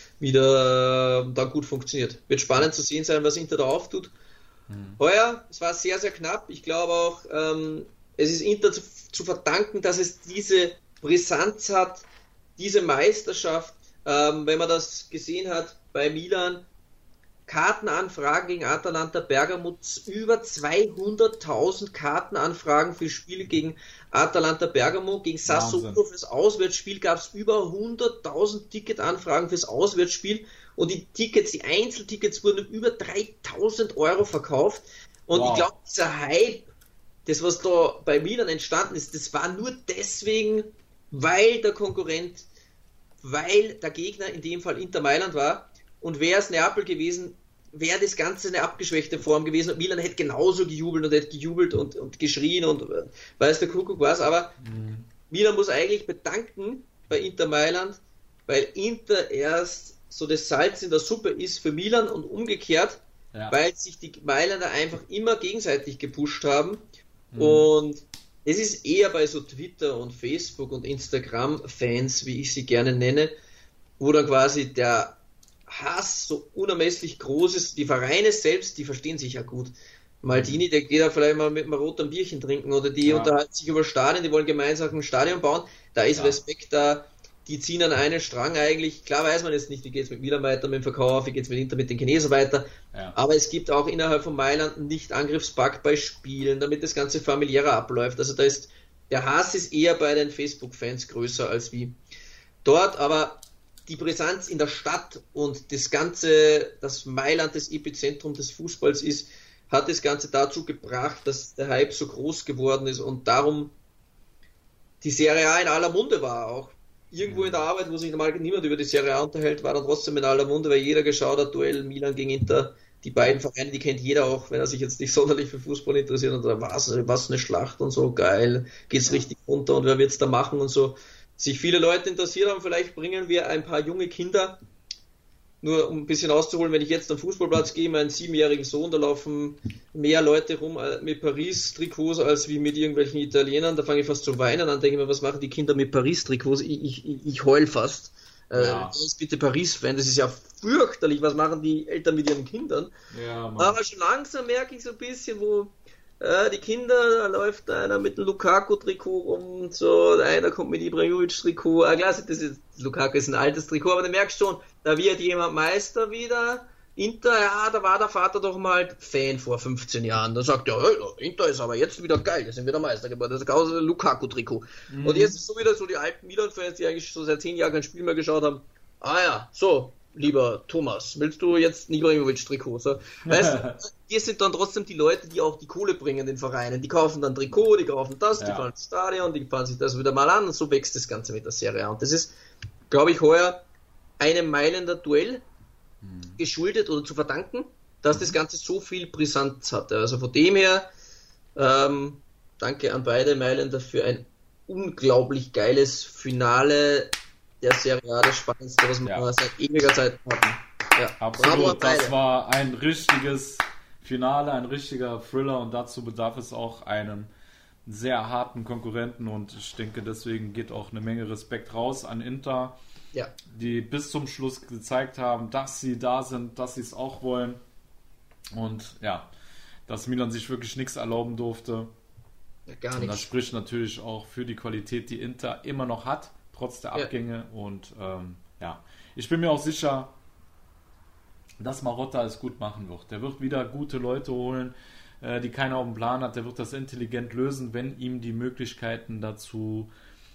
wieder äh, da gut funktioniert. Wird spannend zu sehen sein, was Inter da auftut. Mhm. Heuer, es war sehr, sehr knapp. Ich glaube auch, ähm, es ist Inter zu, zu verdanken, dass es diese Brisanz hat, diese Meisterschaft. Ähm, wenn man das gesehen hat bei Milan, Kartenanfragen gegen Atalanta Bergamo, über zweihunderttausend Kartenanfragen für Spiele gegen Atalanta Bergamo, gegen Sassuolo fürs Auswärtsspiel gab es über hunderttausend Ticketanfragen fürs Auswärtsspiel und die Tickets, die Einzeltickets wurden über dreitausend Euro verkauft und wow. Ich glaube, dieser Hype, das was da bei Milan entstanden ist, das war nur deswegen, weil der Konkurrent, weil der Gegner in dem Fall Inter Mailand war. Und wäre es Neapel gewesen, wäre das Ganze eine abgeschwächte Form gewesen und Milan hätte genauso gejubelt und hätte gejubelt und, und geschrien und äh, weiß der Kuckuck was, aber mhm. Milan muss eigentlich bedanken bei Inter Mailand, weil Inter erst so das Salz in der Suppe ist für Milan und umgekehrt, ja. Weil sich die Mailänder einfach immer gegenseitig gepusht haben mhm. und es ist eher bei so Twitter und Facebook und Instagram-Fans, wie ich sie gerne nenne, wo dann quasi der Hass so unermesslich groß ist. Die Vereine selbst, die verstehen sich ja gut. Maldini, der geht da vielleicht mal mit einem roten Bierchen trinken oder die ja. unterhalten sich über Stadien, die wollen gemeinsam ein Stadion bauen. Da ist ja. Respekt da. Die ziehen an einen Strang eigentlich. Klar weiß man jetzt nicht, wie geht es mit Milan weiter, mit dem Verkauf, wie geht es mit Inter, mit den Chinesen weiter. Ja. Aber es gibt auch innerhalb von Mailand einen Nicht-Angriffspakt bei Spielen, damit das Ganze familiärer abläuft. Also da ist, der Hass ist eher bei den Facebook-Fans größer als wie dort, aber die Brisanz in der Stadt und das Ganze, dass Mailand das Epizentrum des Fußballs ist, hat das Ganze dazu gebracht, dass der Hype so groß geworden ist und darum die Serie A in aller Munde war auch. Irgendwo in der Arbeit, wo sich normal niemand über die Serie A unterhält, war dann trotzdem in aller Munde, weil jeder geschaut hat, Duell Milan gegen Inter, die beiden Vereine, die kennt jeder auch, wenn er sich jetzt nicht sonderlich für Fußball interessiert und da was, was eine Schlacht und so, geil, geht's richtig runter und wer wird's da machen und so. Sich viele Leute interessiert haben, vielleicht bringen wir ein paar junge Kinder, nur um ein bisschen auszuholen, wenn ich jetzt am Fußballplatz gehe, meinen siebenjährigen Sohn, da laufen mehr Leute rum mit Paris-Trikots als wie mit irgendwelchen Italienern, da fange ich fast zu weinen an, denke mir, was machen die Kinder mit Paris-Trikots? Ich, ich, ich heul fast. Ja. Äh, ist bitte Paris-Fan, das ist ja fürchterlich, was machen die Eltern mit ihren Kindern? Ja, aber schon langsam merke ich so ein bisschen, wo Äh, die Kinder, da läuft einer mit dem Lukaku-Trikot rum und so, einer kommt mit Ibrahimovic-Trikot, ah klar, das ist, Lukaku ist ein altes Trikot, aber du merkst schon, da wird jemand Meister wieder, Inter, ja, da war der Vater doch mal Fan vor fünfzehn Jahren, da sagt er, hey, Inter ist aber jetzt wieder geil, jetzt sind wieder Meister geworden, das ist ein Lukaku-Trikot. Mhm. Und jetzt ist so wieder so die alten Milan-Fans, die eigentlich so seit zehn Jahren kein Spiel mehr geschaut haben, ah ja, so, lieber Thomas, willst du jetzt ein Ibrahimovic-Trikot? So, weißt du, hier sind dann trotzdem die Leute, die auch die Kohle bringen, den Vereinen. Die kaufen dann Trikot, die kaufen das, ja. Die fahren ins Stadion, die fahren sich das wieder mal an und so wächst das Ganze mit der Serie A. Und das ist, glaube ich, heuer einem Mailänder Duell hm. geschuldet oder zu verdanken, dass das Ganze so viel Brisanz hatte. Also von dem her, ähm, danke an beide Mailänder für ein unglaublich geiles Finale der Serie A, das Spannendste, was wir ja. seit ewiger Zeit hatten. Ja. Absolut, das war ein richtiges Finale, ein richtiger Thriller und dazu bedarf es auch einem sehr harten Konkurrenten und ich denke, deswegen geht auch eine Menge Respekt raus an Inter, ja. die bis zum Schluss gezeigt haben, dass sie da sind, dass sie es auch wollen und ja, dass Milan sich wirklich nichts erlauben durfte. Ja, gar nichts. Und das spricht natürlich auch für die Qualität, die Inter immer noch hat, trotz der Abgänge ja. und ähm, ja, ich bin mir auch sicher, dass Marotta es gut machen wird. Der wird wieder gute Leute holen, äh, die keiner auf dem Plan hat. Der wird das intelligent lösen, wenn ihm die Möglichkeiten dazu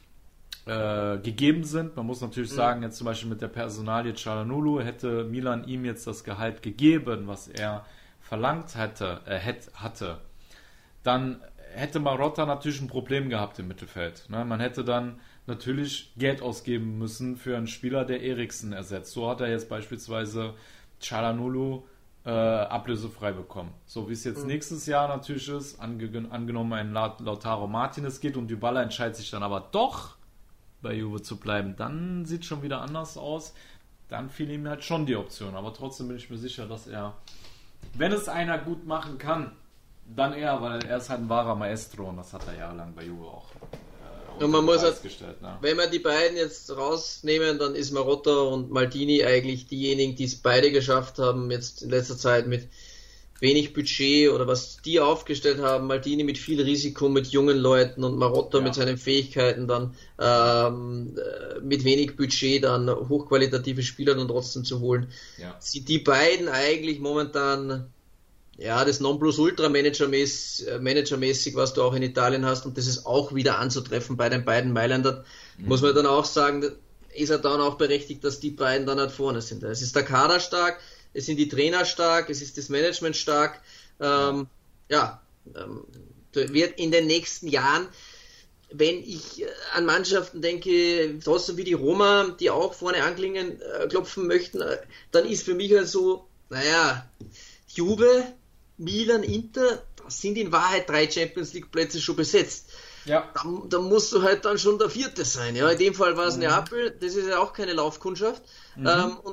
äh, gegeben sind. Man muss natürlich mhm. sagen, jetzt zum Beispiel mit der Personalie Çalhanoğlu, hätte Milan ihm jetzt das Gehalt gegeben, was er verlangt hätte, äh, hätte, hatte, dann hätte Marotta natürlich ein Problem gehabt im Mittelfeld. Ne? Man hätte dann natürlich Geld ausgeben müssen für einen Spieler, der Eriksen ersetzt. So hat er jetzt beispielsweise Çalhanoğlu äh, ablösefrei bekommen. So wie es jetzt mhm. nächstes Jahr natürlich ist, ange- angenommen ein Lautaro Martinez geht und Dybala entscheidet sich dann aber doch bei Juve zu bleiben, dann sieht es schon wieder anders aus. Dann fiel ihm halt schon die Option. Aber trotzdem bin ich mir sicher, dass er, wenn es einer gut machen kann, dann er, weil er ist halt ein wahrer Maestro und das hat er jahrelang bei Juve auch. Und man muss halt, ne? Wenn wir die beiden jetzt rausnehmen, dann ist Marotta und Maldini eigentlich diejenigen, die es beide geschafft haben, jetzt in letzter Zeit mit wenig Budget oder was die aufgestellt haben, Maldini mit viel Risiko, mit jungen Leuten und Marotta ja. mit seinen Fähigkeiten dann ähm, mit wenig Budget dann hochqualitative Spieler dann trotzdem zu holen. Ja. Sind die beiden eigentlich momentan ja das Nonplusultra-Managermäßig, Managermäßig, was du auch in Italien hast, und das ist auch wieder anzutreffen bei den beiden Mailändern. Mhm. Muss man dann auch sagen, ist er dann auch berechtigt, dass die beiden dann halt vorne sind. Es ist der Kader stark, es sind die Trainer stark, es ist das Management stark. Ähm, ja, ähm, wird in den nächsten Jahren, wenn ich an Mannschaften denke, trotzdem wie die Roma, die auch vorne anklingen, äh, klopfen möchten, äh, dann ist für mich halt so, naja, Juve, Milan, Inter, das sind in Wahrheit drei Champions League Plätze schon besetzt. Ja. Da, da musst du halt dann schon der Vierte sein. Ja, in dem Fall war es mhm. Neapel, das ist ja auch keine Laufkundschaft. Mhm. Ähm, und,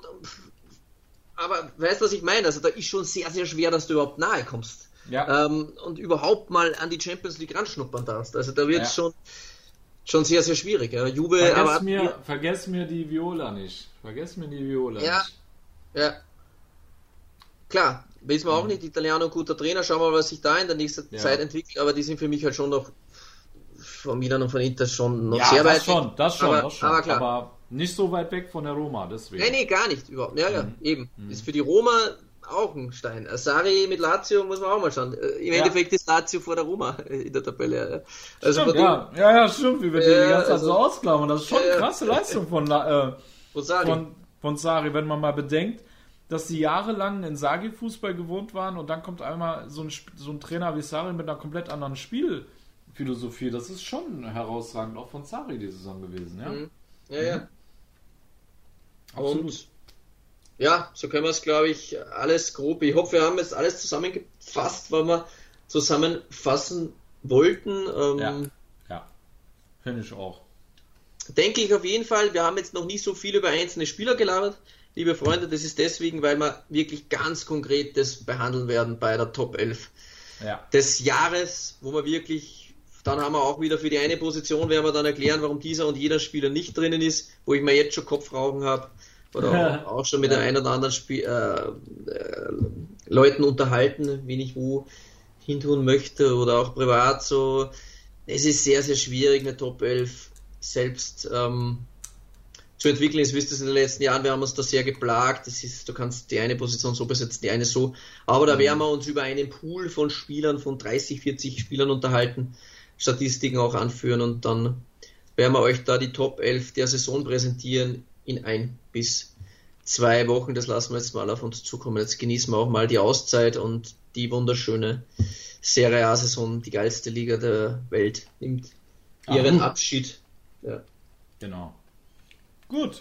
aber weißt du, was ich meine? Also da ist schon sehr, sehr schwer, dass du überhaupt nahe kommst. Ja. Ähm, und überhaupt mal an die Champions League ranschnuppern darfst. Also da wird es ja. schon, schon sehr, sehr schwierig. Ja. Juve, vergess, aber, mir, vergess mir die Viola nicht. Vergess mir die Viola ja, nicht. Ja. Klar, wissen wir auch nicht, Italiano, guter Trainer, schauen wir mal, was sich da in der nächsten ja. Zeit entwickelt, aber die sind für mich halt schon noch von Milan und von Inter schon noch ja, sehr das weit schon, weg. Das schon, aber, das schon, aber, klar. aber nicht so weit weg von der Roma, deswegen. Nee, nee, gar nicht, überhaupt. Ja, ja, mhm. eben. Mhm. Ist für die Roma auch ein Stein. Sarri mit Lazio muss man auch mal schauen. Im ja. Endeffekt ist Lazio vor der Roma in der Tabelle. Also stimmt, ja. ja, ja, stimmt, wie wir die äh, die ganze Zeit also, so ausklammern. Das ist schon eine äh, krasse Leistung von, äh, von, Sarri. von, von Sarri, wenn man mal bedenkt, dass sie jahrelang in Sarri-Fußball gewohnt waren und dann kommt einmal so ein, so ein Trainer wie Sarri mit einer komplett anderen Spielphilosophie. Das ist schon herausragend, auch von Sarri die Saison gewesen, ja? Mhm. Ja, ja. Mhm. Absolut. Und ja, so können wir es, glaube ich, alles grob. Ich hoffe, wir haben jetzt alles zusammengefasst, was wir zusammenfassen wollten. Ähm, ja, ja. Finde ich auch. Denke ich auf jeden Fall. Wir haben jetzt noch nicht so viel über einzelne Spieler gelabert. Liebe Freunde, das ist deswegen, weil wir wirklich ganz konkret das behandeln werden bei der Top elf ja. des Jahres, wo wir wirklich, dann haben wir auch wieder für die eine Position, werden wir dann erklären, warum dieser und jeder Spieler nicht drinnen ist, wo ich mir jetzt schon Kopfrauchen habe oder auch schon mit ja. der einen oder anderen Spiel, äh, äh, Leuten unterhalten, wen ich wo hintun möchte oder auch privat so. Es ist sehr, sehr schwierig, eine Top elf selbst ähm, zu entwickeln. Ist, wisst ihr, in den letzten Jahren, wir haben uns da sehr geplagt. Das ist, du kannst die eine Position so besetzen, die eine so. Aber da werden wir uns über einen Pool von Spielern, von dreißig, vierzig Spielern unterhalten, Statistiken auch anführen und dann werden wir euch da die Top elf der Saison präsentieren in ein bis zwei Wochen. Das lassen wir jetzt mal auf uns zukommen. Jetzt genießen wir auch mal die Auszeit und die wunderschöne Serie A-Saison, die geilste Liga der Welt, nimmt ihren Ach. Abschied. Ja. Genau. Gut.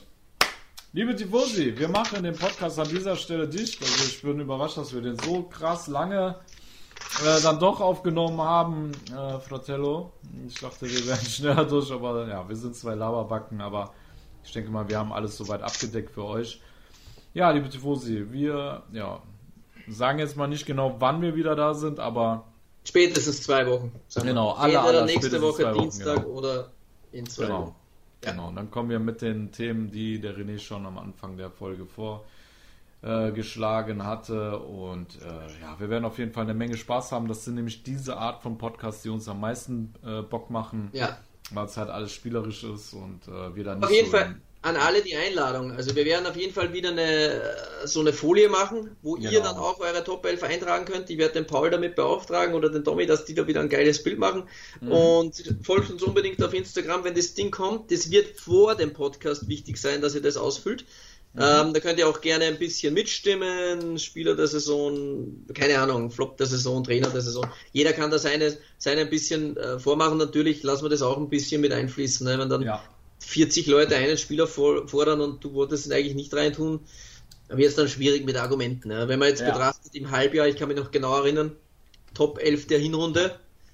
Liebe Tifosi, wir machen den Podcast an dieser Stelle dicht. Also ich bin überrascht, dass wir den so krass lange äh, dann doch aufgenommen haben, äh, Fratello. Ich dachte, wir wären schneller durch, aber ja, wir sind zwei Laberbacken, aber ich denke mal, wir haben alles soweit abgedeckt für euch. Ja, liebe Tifosi, wir ja, sagen jetzt mal nicht genau, wann wir wieder da sind, aber spätestens zwei Wochen. Genau, alle, alle alle nächste Woche Wochen, Dienstag genau. oder in zwei Genau. Wochen. Ja. Genau, und dann kommen wir mit den Themen, die der René schon am Anfang der Folge vorgeschlagen äh, hatte. Und äh, ja, wir werden auf jeden Fall eine Menge Spaß haben. Das sind nämlich diese Art von Podcasts, die uns am meisten äh, Bock machen, ja. weil es halt alles spielerisch ist und äh, wir dann nicht auf jeden so Fall an alle die Einladung. Also wir werden auf jeden Fall wieder eine so eine Folie machen, wo genau. ihr dann auch eure Top elf eintragen könnt. Ich werde den Paul damit beauftragen oder den Tommy, dass die da wieder ein geiles Bild machen. Mhm. Und folgt uns unbedingt auf Instagram, wenn das Ding kommt. Das wird vor dem Podcast wichtig sein, dass ihr das ausfüllt. Mhm. Ähm, da könnt ihr auch gerne ein bisschen mitstimmen. Spieler der Saison, keine Ahnung, Flop der Saison, Trainer der Saison. Jeder kann da seine, seine ein bisschen äh, vormachen. Natürlich lassen wir das auch ein bisschen mit einfließen. Ne? Wenn dann ja. vierzig Leute einen Spieler fordern und du wolltest ihn eigentlich nicht reintun, wird es dann schwierig mit Argumenten. Ne? Wenn man jetzt ja. betrachtet im Halbjahr, ich kann mich noch genau erinnern, Top elf der Hinrunde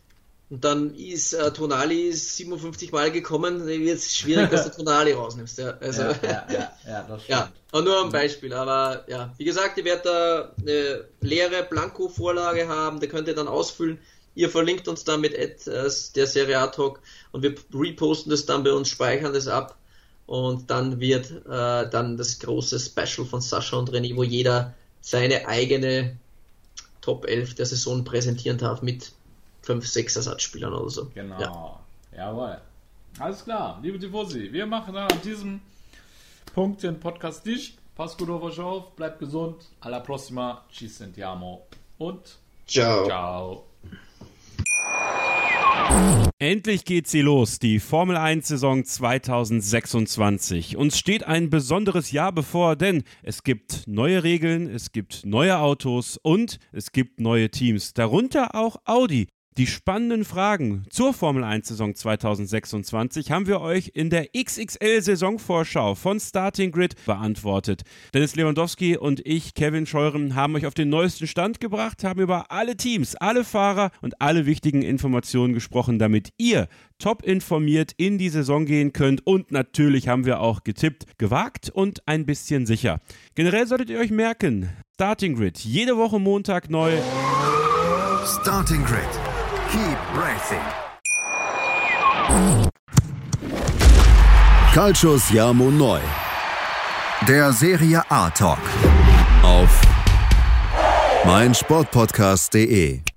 und dann ist äh, Tonali siebenundfünfzig Mal gekommen, dann wird es schwierig, dass du Tonali rausnimmst. Ja, also, ja, ja, ja, ja, das stimmt. Ja, aber nur ein Beispiel. Aber ja, wie gesagt, ihr werdet da eine leere Blanko-Vorlage haben, da könnt ihr dann ausfüllen. Ihr verlinkt uns dann mit Ad, äh, der Serie A Talk und wir reposten das dann bei uns, speichern das ab und dann wird äh, dann das große Special von Sascha und René, wo jeder seine eigene Top elf der Saison präsentieren darf mit fünf, sechs Ersatzspielern oder so. Genau, ja. Jawohl. Alles klar, liebe Tifosi, wir machen dann an diesem Punkt den Podcast dicht. Passt gut auf euch auf, bleibt gesund. Alla prossima, ci sentiamo und ciao. Ciao. Endlich geht sie los, die Formel eins Saison zwanzig sechsundzwanzig. Uns steht ein besonderes Jahr bevor, denn es gibt neue Regeln, es gibt neue Autos und es gibt neue Teams, darunter auch Audi. Die spannenden Fragen zur Formel eins Saison zwanzig sechsundzwanzig haben wir euch in der X X L-Saisonvorschau von Starting Grid beantwortet. Dennis Lewandowski und ich, Kevin Scheuren, haben euch auf den neuesten Stand gebracht, haben über alle Teams, alle Fahrer und alle wichtigen Informationen gesprochen, damit ihr top informiert in die Saison gehen könnt. Und natürlich haben wir auch getippt, gewagt und ein bisschen sicher. Generell solltet ihr euch merken, Starting Grid, jede Woche Montag neu. Starting Grid. Keep racing. Calcio Siamo Neu. Der Serie A Talk. Auf meinsportpodcast punkt de.